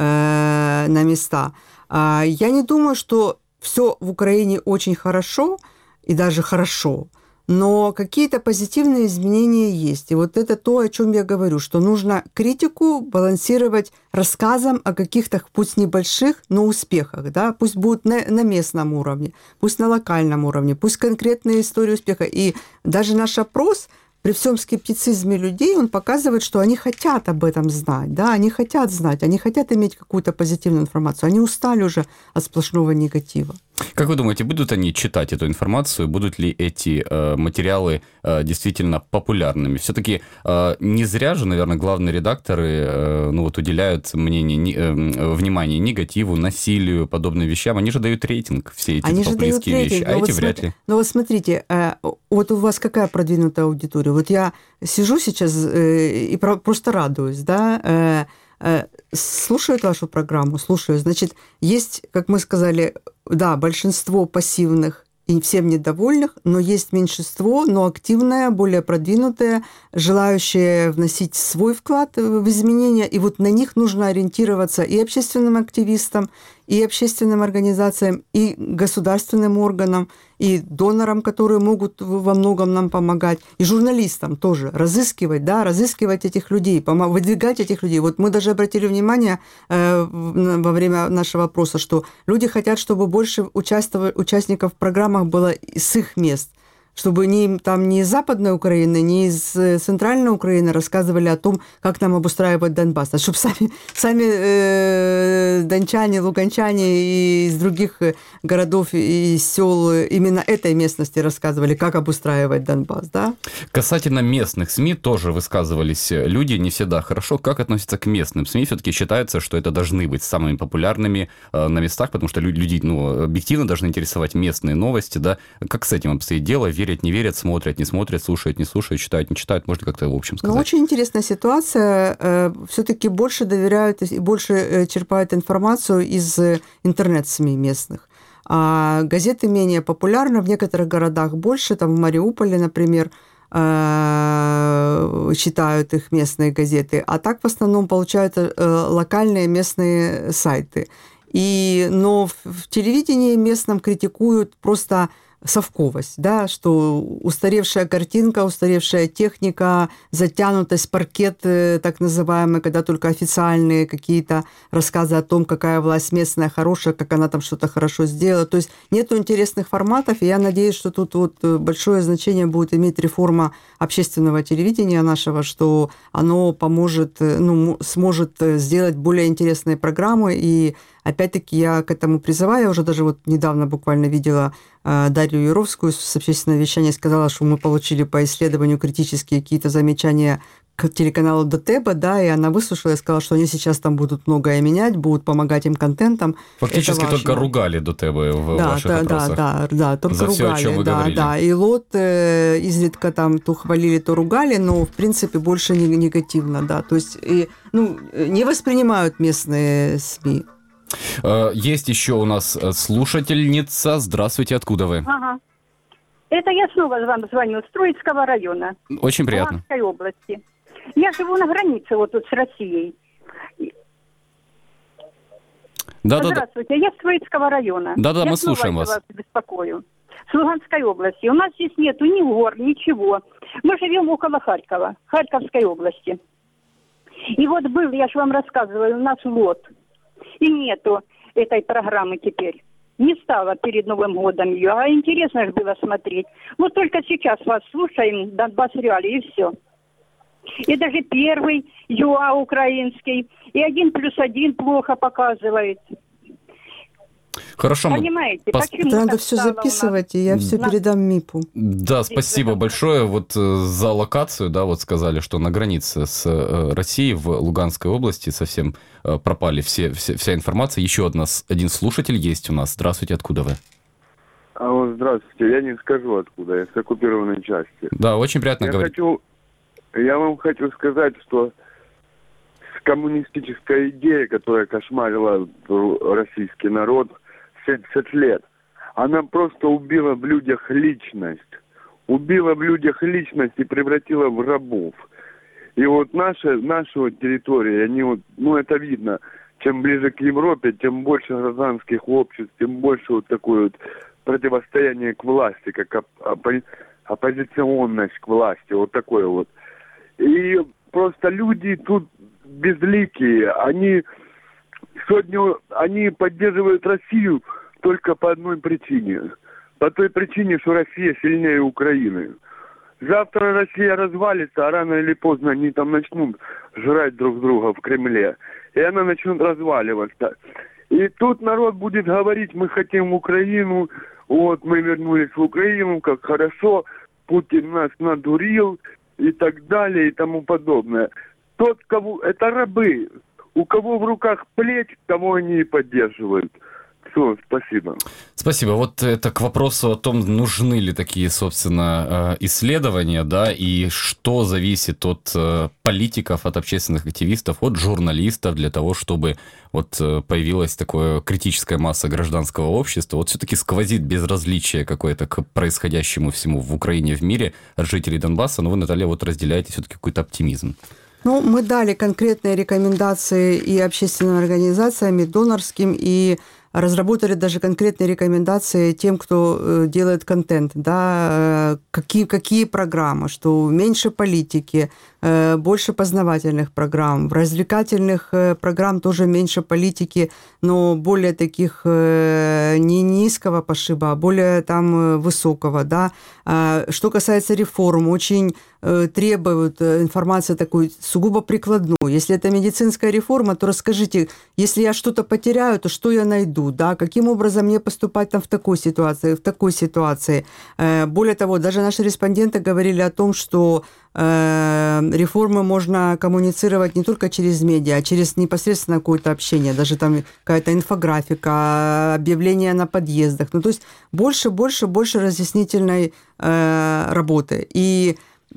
на места. Я не думаю, что все в Украине очень хорошо и даже хорошо, но какие-то позитивные изменения есть. И вот это то, о чем я говорю, что нужно критику балансировать рассказом о каких-то, пусть небольших, но успехах. Да? Пусть будут на местном уровне, пусть на локальном уровне, пусть конкретные истории успеха. И даже наш опрос, при всем скептицизме людей, он показывает, что они хотят об этом знать. Да? Они хотят знать, они хотят иметь какую-то позитивную информацию. Они устали уже от сплошного негатива. Как вы думаете, будут они читать эту информацию? Будут ли эти материалы действительно популярными? Все-таки не зря же, наверное, главные редакторы уделяют внимание негативу, насилию, подобным вещам. Они же дают рейтинг, все эти популистские вещи, а эти вряд ли. Ну вот смотрите, вот у вас какая продвинутая аудитория? Вот я сижу сейчас и просто радуюсь, да, слушают вашу программу, слушаю. Значит, есть, как мы сказали, да, большинство пассивных и всем недовольных, но есть меньшинство, но активное, более продвинутое, желающее вносить свой вклад в изменения. И вот на них нужно ориентироваться и общественным активистам, и общественным организациям, и государственным органам, и донорам, которые могут во многом нам помогать, и журналистам тоже разыскивать этих людей, выдвигать этих людей. Вот мы даже обратили внимание во время нашего опроса, что люди хотят, чтобы больше участников в программах было с их мест, чтобы там не из Западной Украины, не из Центральной Украины рассказывали о том, как нам обустраивать Донбасс, а чтобы сами дончане, луганчане и из других городов и сел именно этой местности рассказывали, как обустраивать Донбасс, да? Касательно местных СМИ тоже высказывались люди, не всегда хорошо. Как относятся к местным СМИ? Все-таки считается, что это должны быть самыми популярными на местах, потому что люди объективно должны интересовать местные новости, да? Как с этим обстоит дело? Верят, не верят, смотрят, не смотрят, слушают, не слушают, читают, не читают. Можно как-то в общем сказать? Ну, очень интересная ситуация. Все-таки больше доверяют и больше черпают информацию из интернет-СМИ местных. А газеты менее популярны, в некоторых городах больше, там в Мариуполе, например, читают их местные газеты, а так в основном получают локальные местные сайты. Но в телевидении местном критикуют просто совковость, да, что устаревшая картинка, устаревшая техника, затянутость, паркет так называемый, когда только официальные какие-то рассказы о том, какая власть местная хорошая, как она там что-то хорошо сделала. То есть нету интересных форматов, и я надеюсь, что тут вот большое значение будет иметь реформа общественного телевидения нашего, что оно поможет, сможет сделать более интересные программы. И опять-таки я к этому призываю. Я уже даже вот недавно буквально видела Дарью Яровскую с общественного вещания, сказала, что мы получили по исследованию критические какие-то замечания к телеканалу ДТБ, да, и она выслушала и сказала, что они сейчас там будут многое менять, будут помогать им контентом. Фактически только ругали ДТБ в ваших опросах. Да, только за ругали. Все, о чем вы говорили. Да, и ЛОТ изредка там то хвалили, то ругали, но в принципе больше негативно, да. То есть не воспринимают местные СМИ. Есть еще у нас слушательница. Здравствуйте, откуда вы? Ага. Это я снова вам звоню, с Троицкого района. Очень приятно. Луганской области. Я живу на границе вот тут с Россией. Здравствуйте, я с Троицкого района. Да, мы слушаем вас. Я снова вас беспокою. С Луганской области. У нас здесь нету ни гор, ничего. Мы живем около Харькова, Харьковской области. И вот был, я же вам рассказывала, у нас ЛОТ. И нету этой программы теперь. Не стало перед Новым годом ее, а интересно же было смотреть. Вот только сейчас вас слушаем, Донбасс реалии, и все. И даже первый ЮА украинский, и 1+1 плохо показывает. Хорошо. Понимаете, почему это надо все записывать, и я все передам МИПу. Да, спасибо большое. Вот за локацию, да, вот сказали, что на границе с Россией в Луганской области совсем пропали вся информация. Еще один слушатель есть у нас. Здравствуйте, откуда вы? Здравствуйте, я не скажу откуда, я с оккупированной части. Да, очень приятно говорить. Я вам хочу сказать, что коммунистическая идея, которая кошмарила российский народ 70 лет, она просто убила в людях личность. Убила в людях личность и превратила в рабов. И вот наша территория, они вот, это видно, чем ближе к Европе, тем больше гражданских обществ, тем больше вот такое вот противостояние к власти, как оппозиционность к власти, вот такое вот. И просто люди тут безликие, они поддерживают Россию только по одной причине. По той причине, что Россия сильнее Украины. Завтра Россия развалится, а рано или поздно они там начнут жрать друг друга в Кремле. И она начнет разваливаться. И тут народ будет говорить, мы хотим Украину, вот мы вернулись в Украину, как хорошо, Путин нас надурил и так далее и тому подобное. Это рабы, у кого в руках плеть, того они и поддерживают. Все, спасибо. Спасибо. Вот это к вопросу о том, нужны ли такие, собственно, исследования, да, и что зависит от политиков, от общественных активистов, от журналистов для того, чтобы вот появилась такая критическая масса гражданского общества. Вот все-таки сквозит безразличие какое-то к происходящему всему в Украине, в мире от жителей Донбасса, но вы, Наталья, вот разделяете все-таки какой-то оптимизм. Мы дали конкретные рекомендации и общественным организациям, и донорским, и разработали даже конкретные рекомендации тем, кто делает контент, да, какие программы, что меньше политики, больше познавательных программ, в развлекательных программ тоже меньше политики, но более таких не низкого пошиба, а более там высокого, да. Что касается реформ, очень требуют информацию такую сугубо прикладную. Если это медицинская реформа, то расскажите, если я что-то потеряю, то что я найду, да, каким образом мне поступать там в такой ситуации. Более того, даже наши респонденты говорили о том, что реформы можно коммуницировать не только через медиа, а через непосредственно какое-то общение, даже там какая-то инфографика, объявления на подъездах. То есть больше разъяснительной работы. И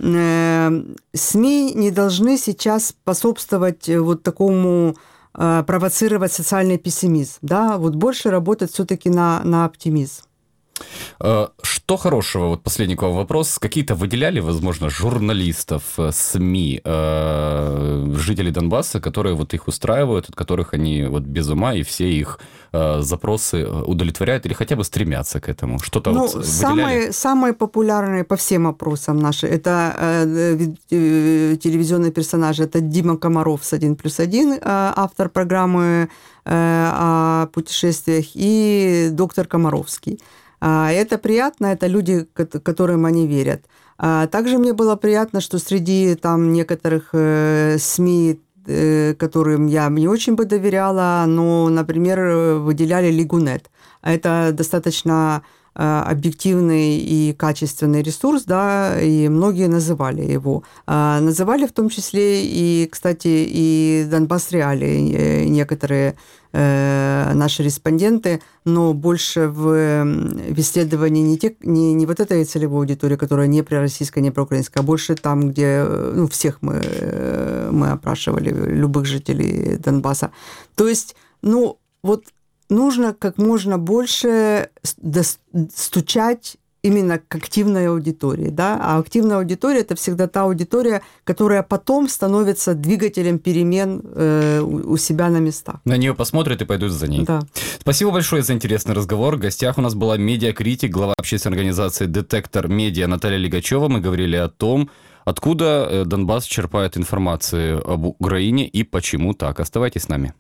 СМИ не должны сейчас способствовать вот такому провоцировать социальный пессимизм. Да? Вот больше работать все-таки на оптимизм. что хорошего, вот последний к вам вопрос, какие-то выделяли, возможно, журналистов, СМИ, жителей Донбасса, которые вот их устраивают, от которых они вот без ума, и все их запросы удовлетворяют или хотя бы стремятся к этому? Что-то вот выделяли? Самые популярные по всем опросам наши, это телевизионные персонажи, это Дима Комаров с 1+1, автор программы о путешествиях, и доктор Комаровский. Это приятно, это люди, которым они верят. Также мне было приятно, что среди там некоторых СМИ, которым я не очень бы доверяла, но, например, выделяли Лигунет. Это достаточно объективный и качественный ресурс, да, и многие называли его. Называли в том числе и, кстати, и Донбасс Реалии некоторые наши респонденты, но больше в исследовании не вот этой целевой аудитории, которая не пророссийская, не проукраинская, а больше там, где всех мы опрашивали, любых жителей Донбасса. То есть, нужно как можно больше стучать именно к активной аудитории, да? А активная аудитория – это всегда та аудитория, которая потом становится двигателем перемен у себя на местах. На нее посмотрят и пойдут за ней. Да. Спасибо большое за интересный разговор. В гостях у нас была медиакритик, глава общественной организации «Детектор медиа» Наталья Лигачева. Мы говорили о том, откуда Донбасс черпает информацию об Украине и почему так. Оставайтесь с нами.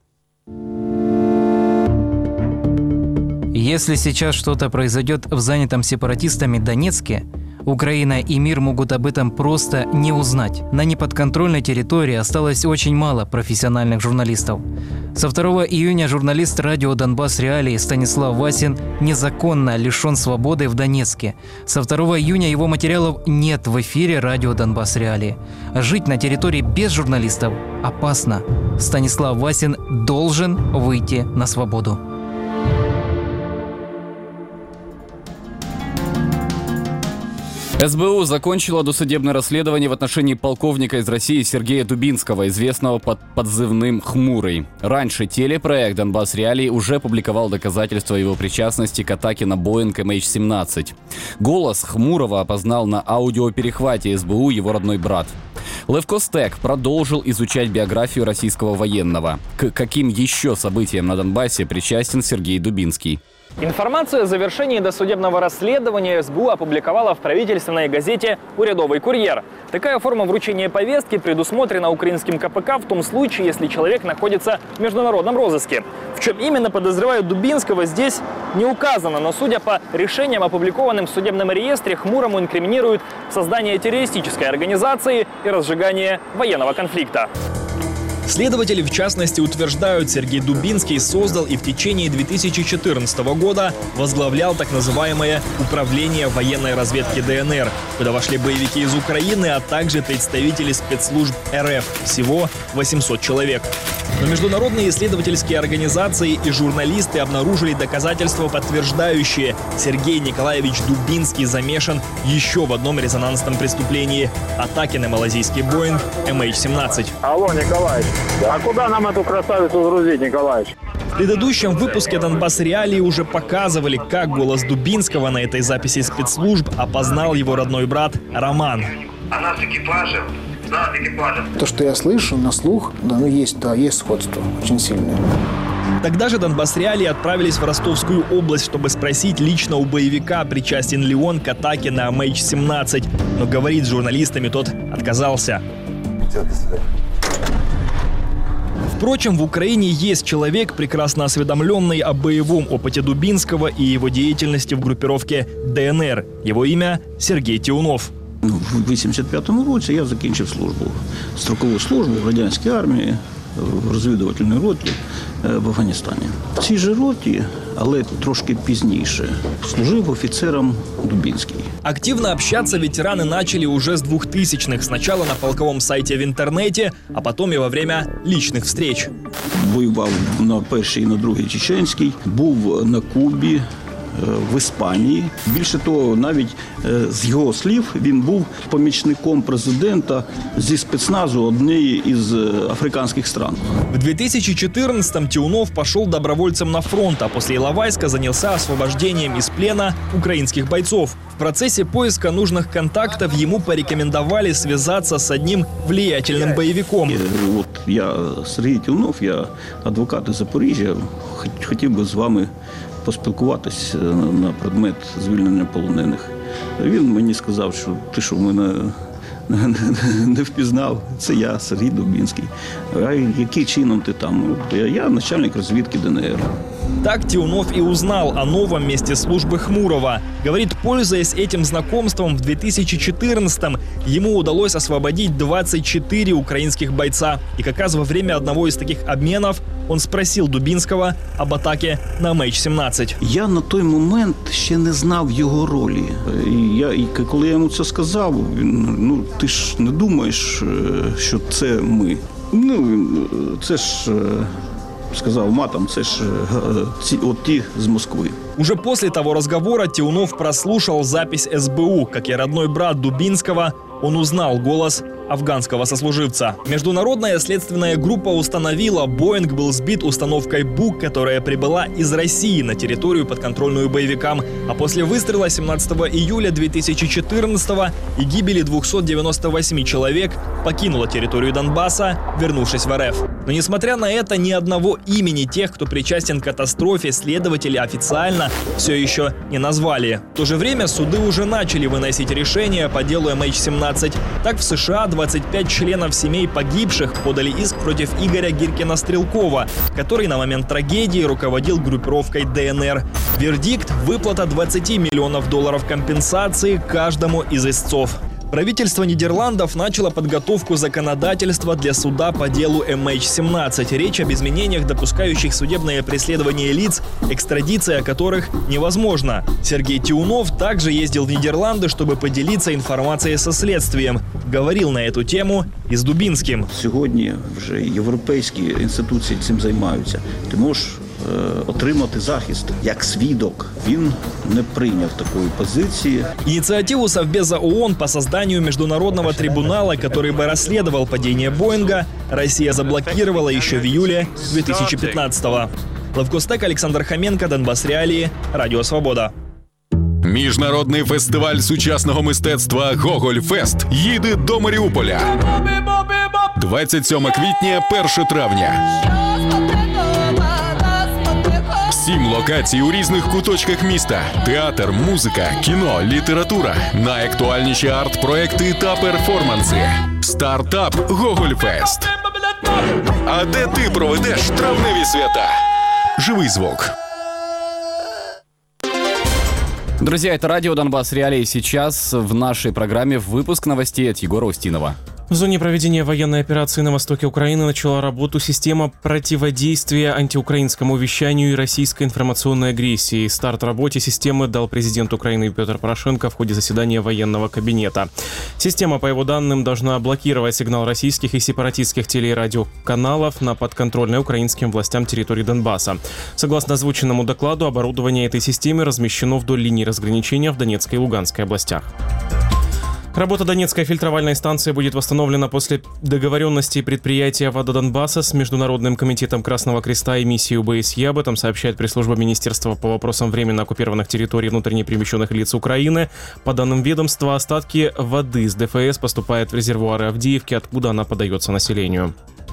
Если сейчас что-то произойдет в занятом сепаратистами Донецке, Украина и мир могут об этом просто не узнать. На неподконтрольной территории осталось очень мало профессиональных журналистов. Со 2 июня журналист радио «Донбасс Реалии» Станислав Васин незаконно лишен свободы в Донецке. Со 2 июня его материалов нет в эфире радио «Донбасс Реалии». Жить на территории без журналистов опасно. Станислав Васин должен выйти на свободу. СБУ закончила досудебное расследование в отношении полковника из России Сергея Дубинского, известного под позывным «Хмурый». Раньше телепроект «Донбасс Реалии» уже публиковал доказательства его причастности к атаке на Боинг MH17. Голос Хмурого опознал на аудиоперехвате СБУ его родной брат. Лев Костек продолжил изучать биографию российского военного. К каким еще событиям на Донбассе причастен Сергей Дубинский? Информацию о завершении досудебного расследования СБУ опубликовала в правительственной газете «Урядовый курьер». Такая форма вручения повестки предусмотрена украинским КПК в том случае, если человек находится в международном розыске. В чем именно подозревают Дубинского, здесь не указано, но судя по решениям, опубликованным в судебном реестре, Хмурому инкриминируют создание террористической организации и разжигание военного конфликта. Следователи, в частности, утверждают, Сергей Дубинский создал и в течение 2014 года возглавлял так называемое «Управление военной разведки ДНР», куда вошли боевики из Украины, а также представители спецслужб РФ. Всего 800 человек. Но международные исследовательские организации и журналисты обнаружили доказательства, подтверждающие, Сергей Николаевич Дубинский замешан еще в одном резонансном преступлении – атаке на малазийский Боинг MH17. Алло, Николаевич, а куда нам эту красавицу грузить, Николаевич? В предыдущем выпуске «Донбасс Реалии» уже показывали, как голос Дубинского на этой записи спецслужб опознал его родной брат Роман. Она с экипажем? Да, с экипажем. То, что я слышу на слух, есть сходство, очень сильное. Тогда же «Донбасс Реалии» отправились в Ростовскую область, чтобы спросить лично у боевика, причастен ли он к атаке на MH17. Но говорить с журналистами тот отказался. Впрочем, в Украине есть человек, прекрасно осведомленный о боевом опыте Дубинского и его деятельности в группировке ДНР. Его имя Сергей Тіунов. В 85-му році я закінчив службу, строкову службу в радянській армії, в розвідувальній роті в Афганістані. В цій же роті, але трошки пізніше, служив офіцером Дубинский. Активно общаться ветераны начали уже с 2000-х. Сначала на полковом сайте в интернете, а потом и во время личных встреч. Воював на першій і на другій Чеченській, був на Кубі, в Іспанії. Більше того, навіть з його слів, він був помічником президента зі спецназу однієї із африканских стран. В 2014-м Тиунов пошел добровольцем на фронт, а после Иловайска занялся освобождением из плена украинских бойцов. В процессе поиска нужных контактов ему порекомендовали связаться с одним влиятельным боевиком. Вот я Сергій Тиунов, я адвокат із Запоріжжя, хотів би з вами поспілкуватись на предмет звільнення полонених. Він мені сказав, що ти що, мене не впізнав, це я, Сергій Дубінський. А яким чином ти там? Я начальник розвідки ДНР. Так Тиунов и узнал о новом месте службы Хмурова. Говорит, пользуясь этим знакомством, в 2014-м ему удалось освободить 24 украинских бойца. И как раз во время одного из таких обменов он спросил Дубінського об атаке на MH17. Я на той момент ще не знав його ролі. І коли я йому це сказав, він, ти ж не думаєш, що це ми. Це ж... сказал матом, це ж ті з Москвы. Уже после того разговора Тиунов прослушал запись СБУ. Как и родной брат Дубинского, он узнал голос афганского сослуживца. Международная следственная группа установила, Боинг был сбит установкой БУК, которая прибыла из России на территорию, подконтрольную боевикам. А после выстрела 17 июля 2014-го и гибели 298 человек покинула территорию Донбасса, вернувшись в РФ. Но несмотря на это, ни одного имени тех, кто причастен к катастрофе, следователи официально все еще не назвали. В то же время суды уже начали выносить решения по делу MH17. Так в США 25 членов семей погибших подали иск против Игоря Гиркина-Стрелкова, который на момент трагедии руководил группировкой ДНР. Вердикт – выплата $20 миллионов компенсации каждому из истцов. Правительство Нидерландов начало подготовку законодательства для суда по делу MH17. Речь об изменениях, допускающих судебное преследование лиц, экстрадиция которых невозможна. Сергей Тиунов также ездил в Нидерланды, чтобы поделиться информацией со следствием. Говорил на эту тему и с Дубинским. Сьогодні вже європейські інституції цим займаються. Ти можеш отримати захист як свідок. Він не прийняв такої позиції. Инициативу Совбеза ООН по созданию международного трибунала, который бы расследовал падение Боинга, Россия заблокировала еще в июле 2015-го. Лавкостек, Олександр Хоменко, Донбас Реалії, Радіо Свобода. Міжнародний фестиваль сучасного мистецтва «Гоголь-Фест» їде до Маріуполя. 27 квітня, 1 травня. 7 локацій у різних куточках міста. Театр, музика, кіно, література, найактуальніші арт-проекти та перформанси. Стартап «Гоголь-Фест». А де ти проведеш травневі свята? Живий звук. Друзья, это радио «Донбасс Реалии». Сейчас в нашей программе выпуск новостей от Егора Устинова. В зоне проведения военной операции на востоке Украины начала работу система противодействия антиукраинскому вещанию и российской информационной агрессии. Старт работе системы дал президент Украины Петр Порошенко в ходе заседания военного кабинета. Система, по его данным, должна блокировать сигнал российских и сепаратистских теле- и радиоканалов на подконтрольной украинским властям территории Донбасса. Согласно озвученному докладу, оборудование этой системы размещено вдоль линии разграничения в Донецкой и Луганской областях. Работа Донецкой фильтровальной станции будет восстановлена после договоренности предприятия «Вода Донбасса» с Международным комитетом Красного Креста и миссией ОБСЕ. Об этом сообщает пресс-служба Министерства по вопросам временно оккупированных территорий внутренне перемещенных лиц Украины. По данным ведомства, остатки воды с ДФС поступают в резервуары Авдеевки, откуда она подается населению.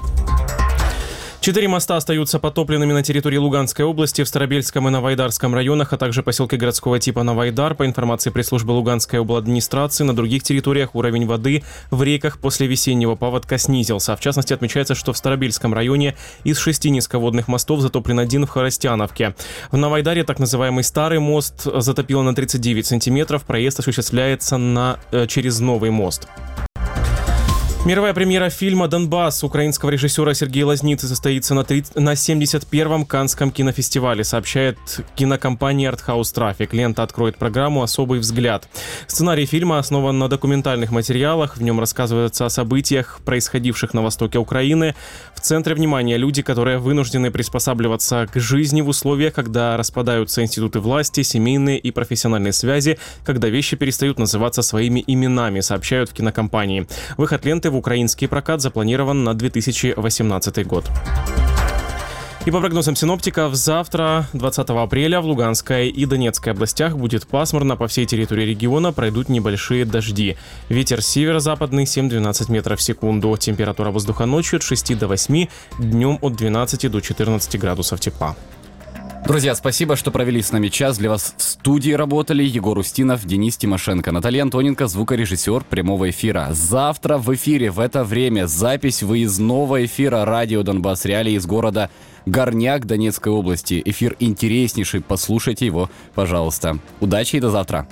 4 моста остаются потопленными на территории Луганской области, в Старобельском и Новоайдарском районах, а также поселке городского типа Новоайдар. По информации пресс-службы Луганской обладминистрации, на других территориях уровень воды в реках после весеннего паводка снизился. В частности, отмечается, что в Старобельском районе из 6 низководных мостов затоплен 1 в Хоростяновке. В Новоайдаре так называемый Старый мост затопило на 39 сантиметров. Проезд осуществляется через новый мост. Мировая премьера фильма «Донбасс» украинского режиссера Сергея Лазницы состоится на 71-м Каннском кинофестивале, сообщает кинокомпания «Артхаус Трафик». Лента откроет программу «Особый взгляд». Сценарий фильма основан на документальных материалах. В нем рассказывается о событиях, происходивших на востоке Украины. В центре внимания люди, которые вынуждены приспосабливаться к жизни в условиях, когда распадаются институты власти, семейные и профессиональные связи, когда вещи перестают называться своими именами, сообщают в кинокомпании. Выход ленты в украинский прокат запланирован на 2018 год. И по прогнозам синоптиков, завтра, 20 апреля, в Луганской и Донецкой областях будет пасмурно. По всей территории региона пройдут небольшие дожди. Ветер северо-западный 7-12 метров в секунду. Температура воздуха ночью от 6 до 8, днем от 12 до 14 градусов тепла. Друзья, спасибо, что провели с нами час. Для вас в студии работали Егор Устинов, Денис Тимошенко, Наталья Антоненко, звукорежиссер прямого эфира. Завтра в эфире в это время запись выездного эфира радио «Донбасс Реалии» из города Горняк Донецкой области. Эфир интереснейший, послушайте его, пожалуйста. Удачи и до завтра.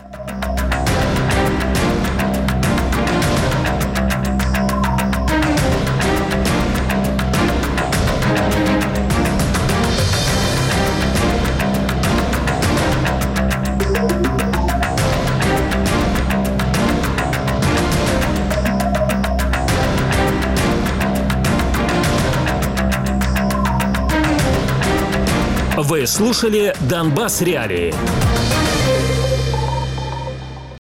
Вы слушали «Донбасс Реалии».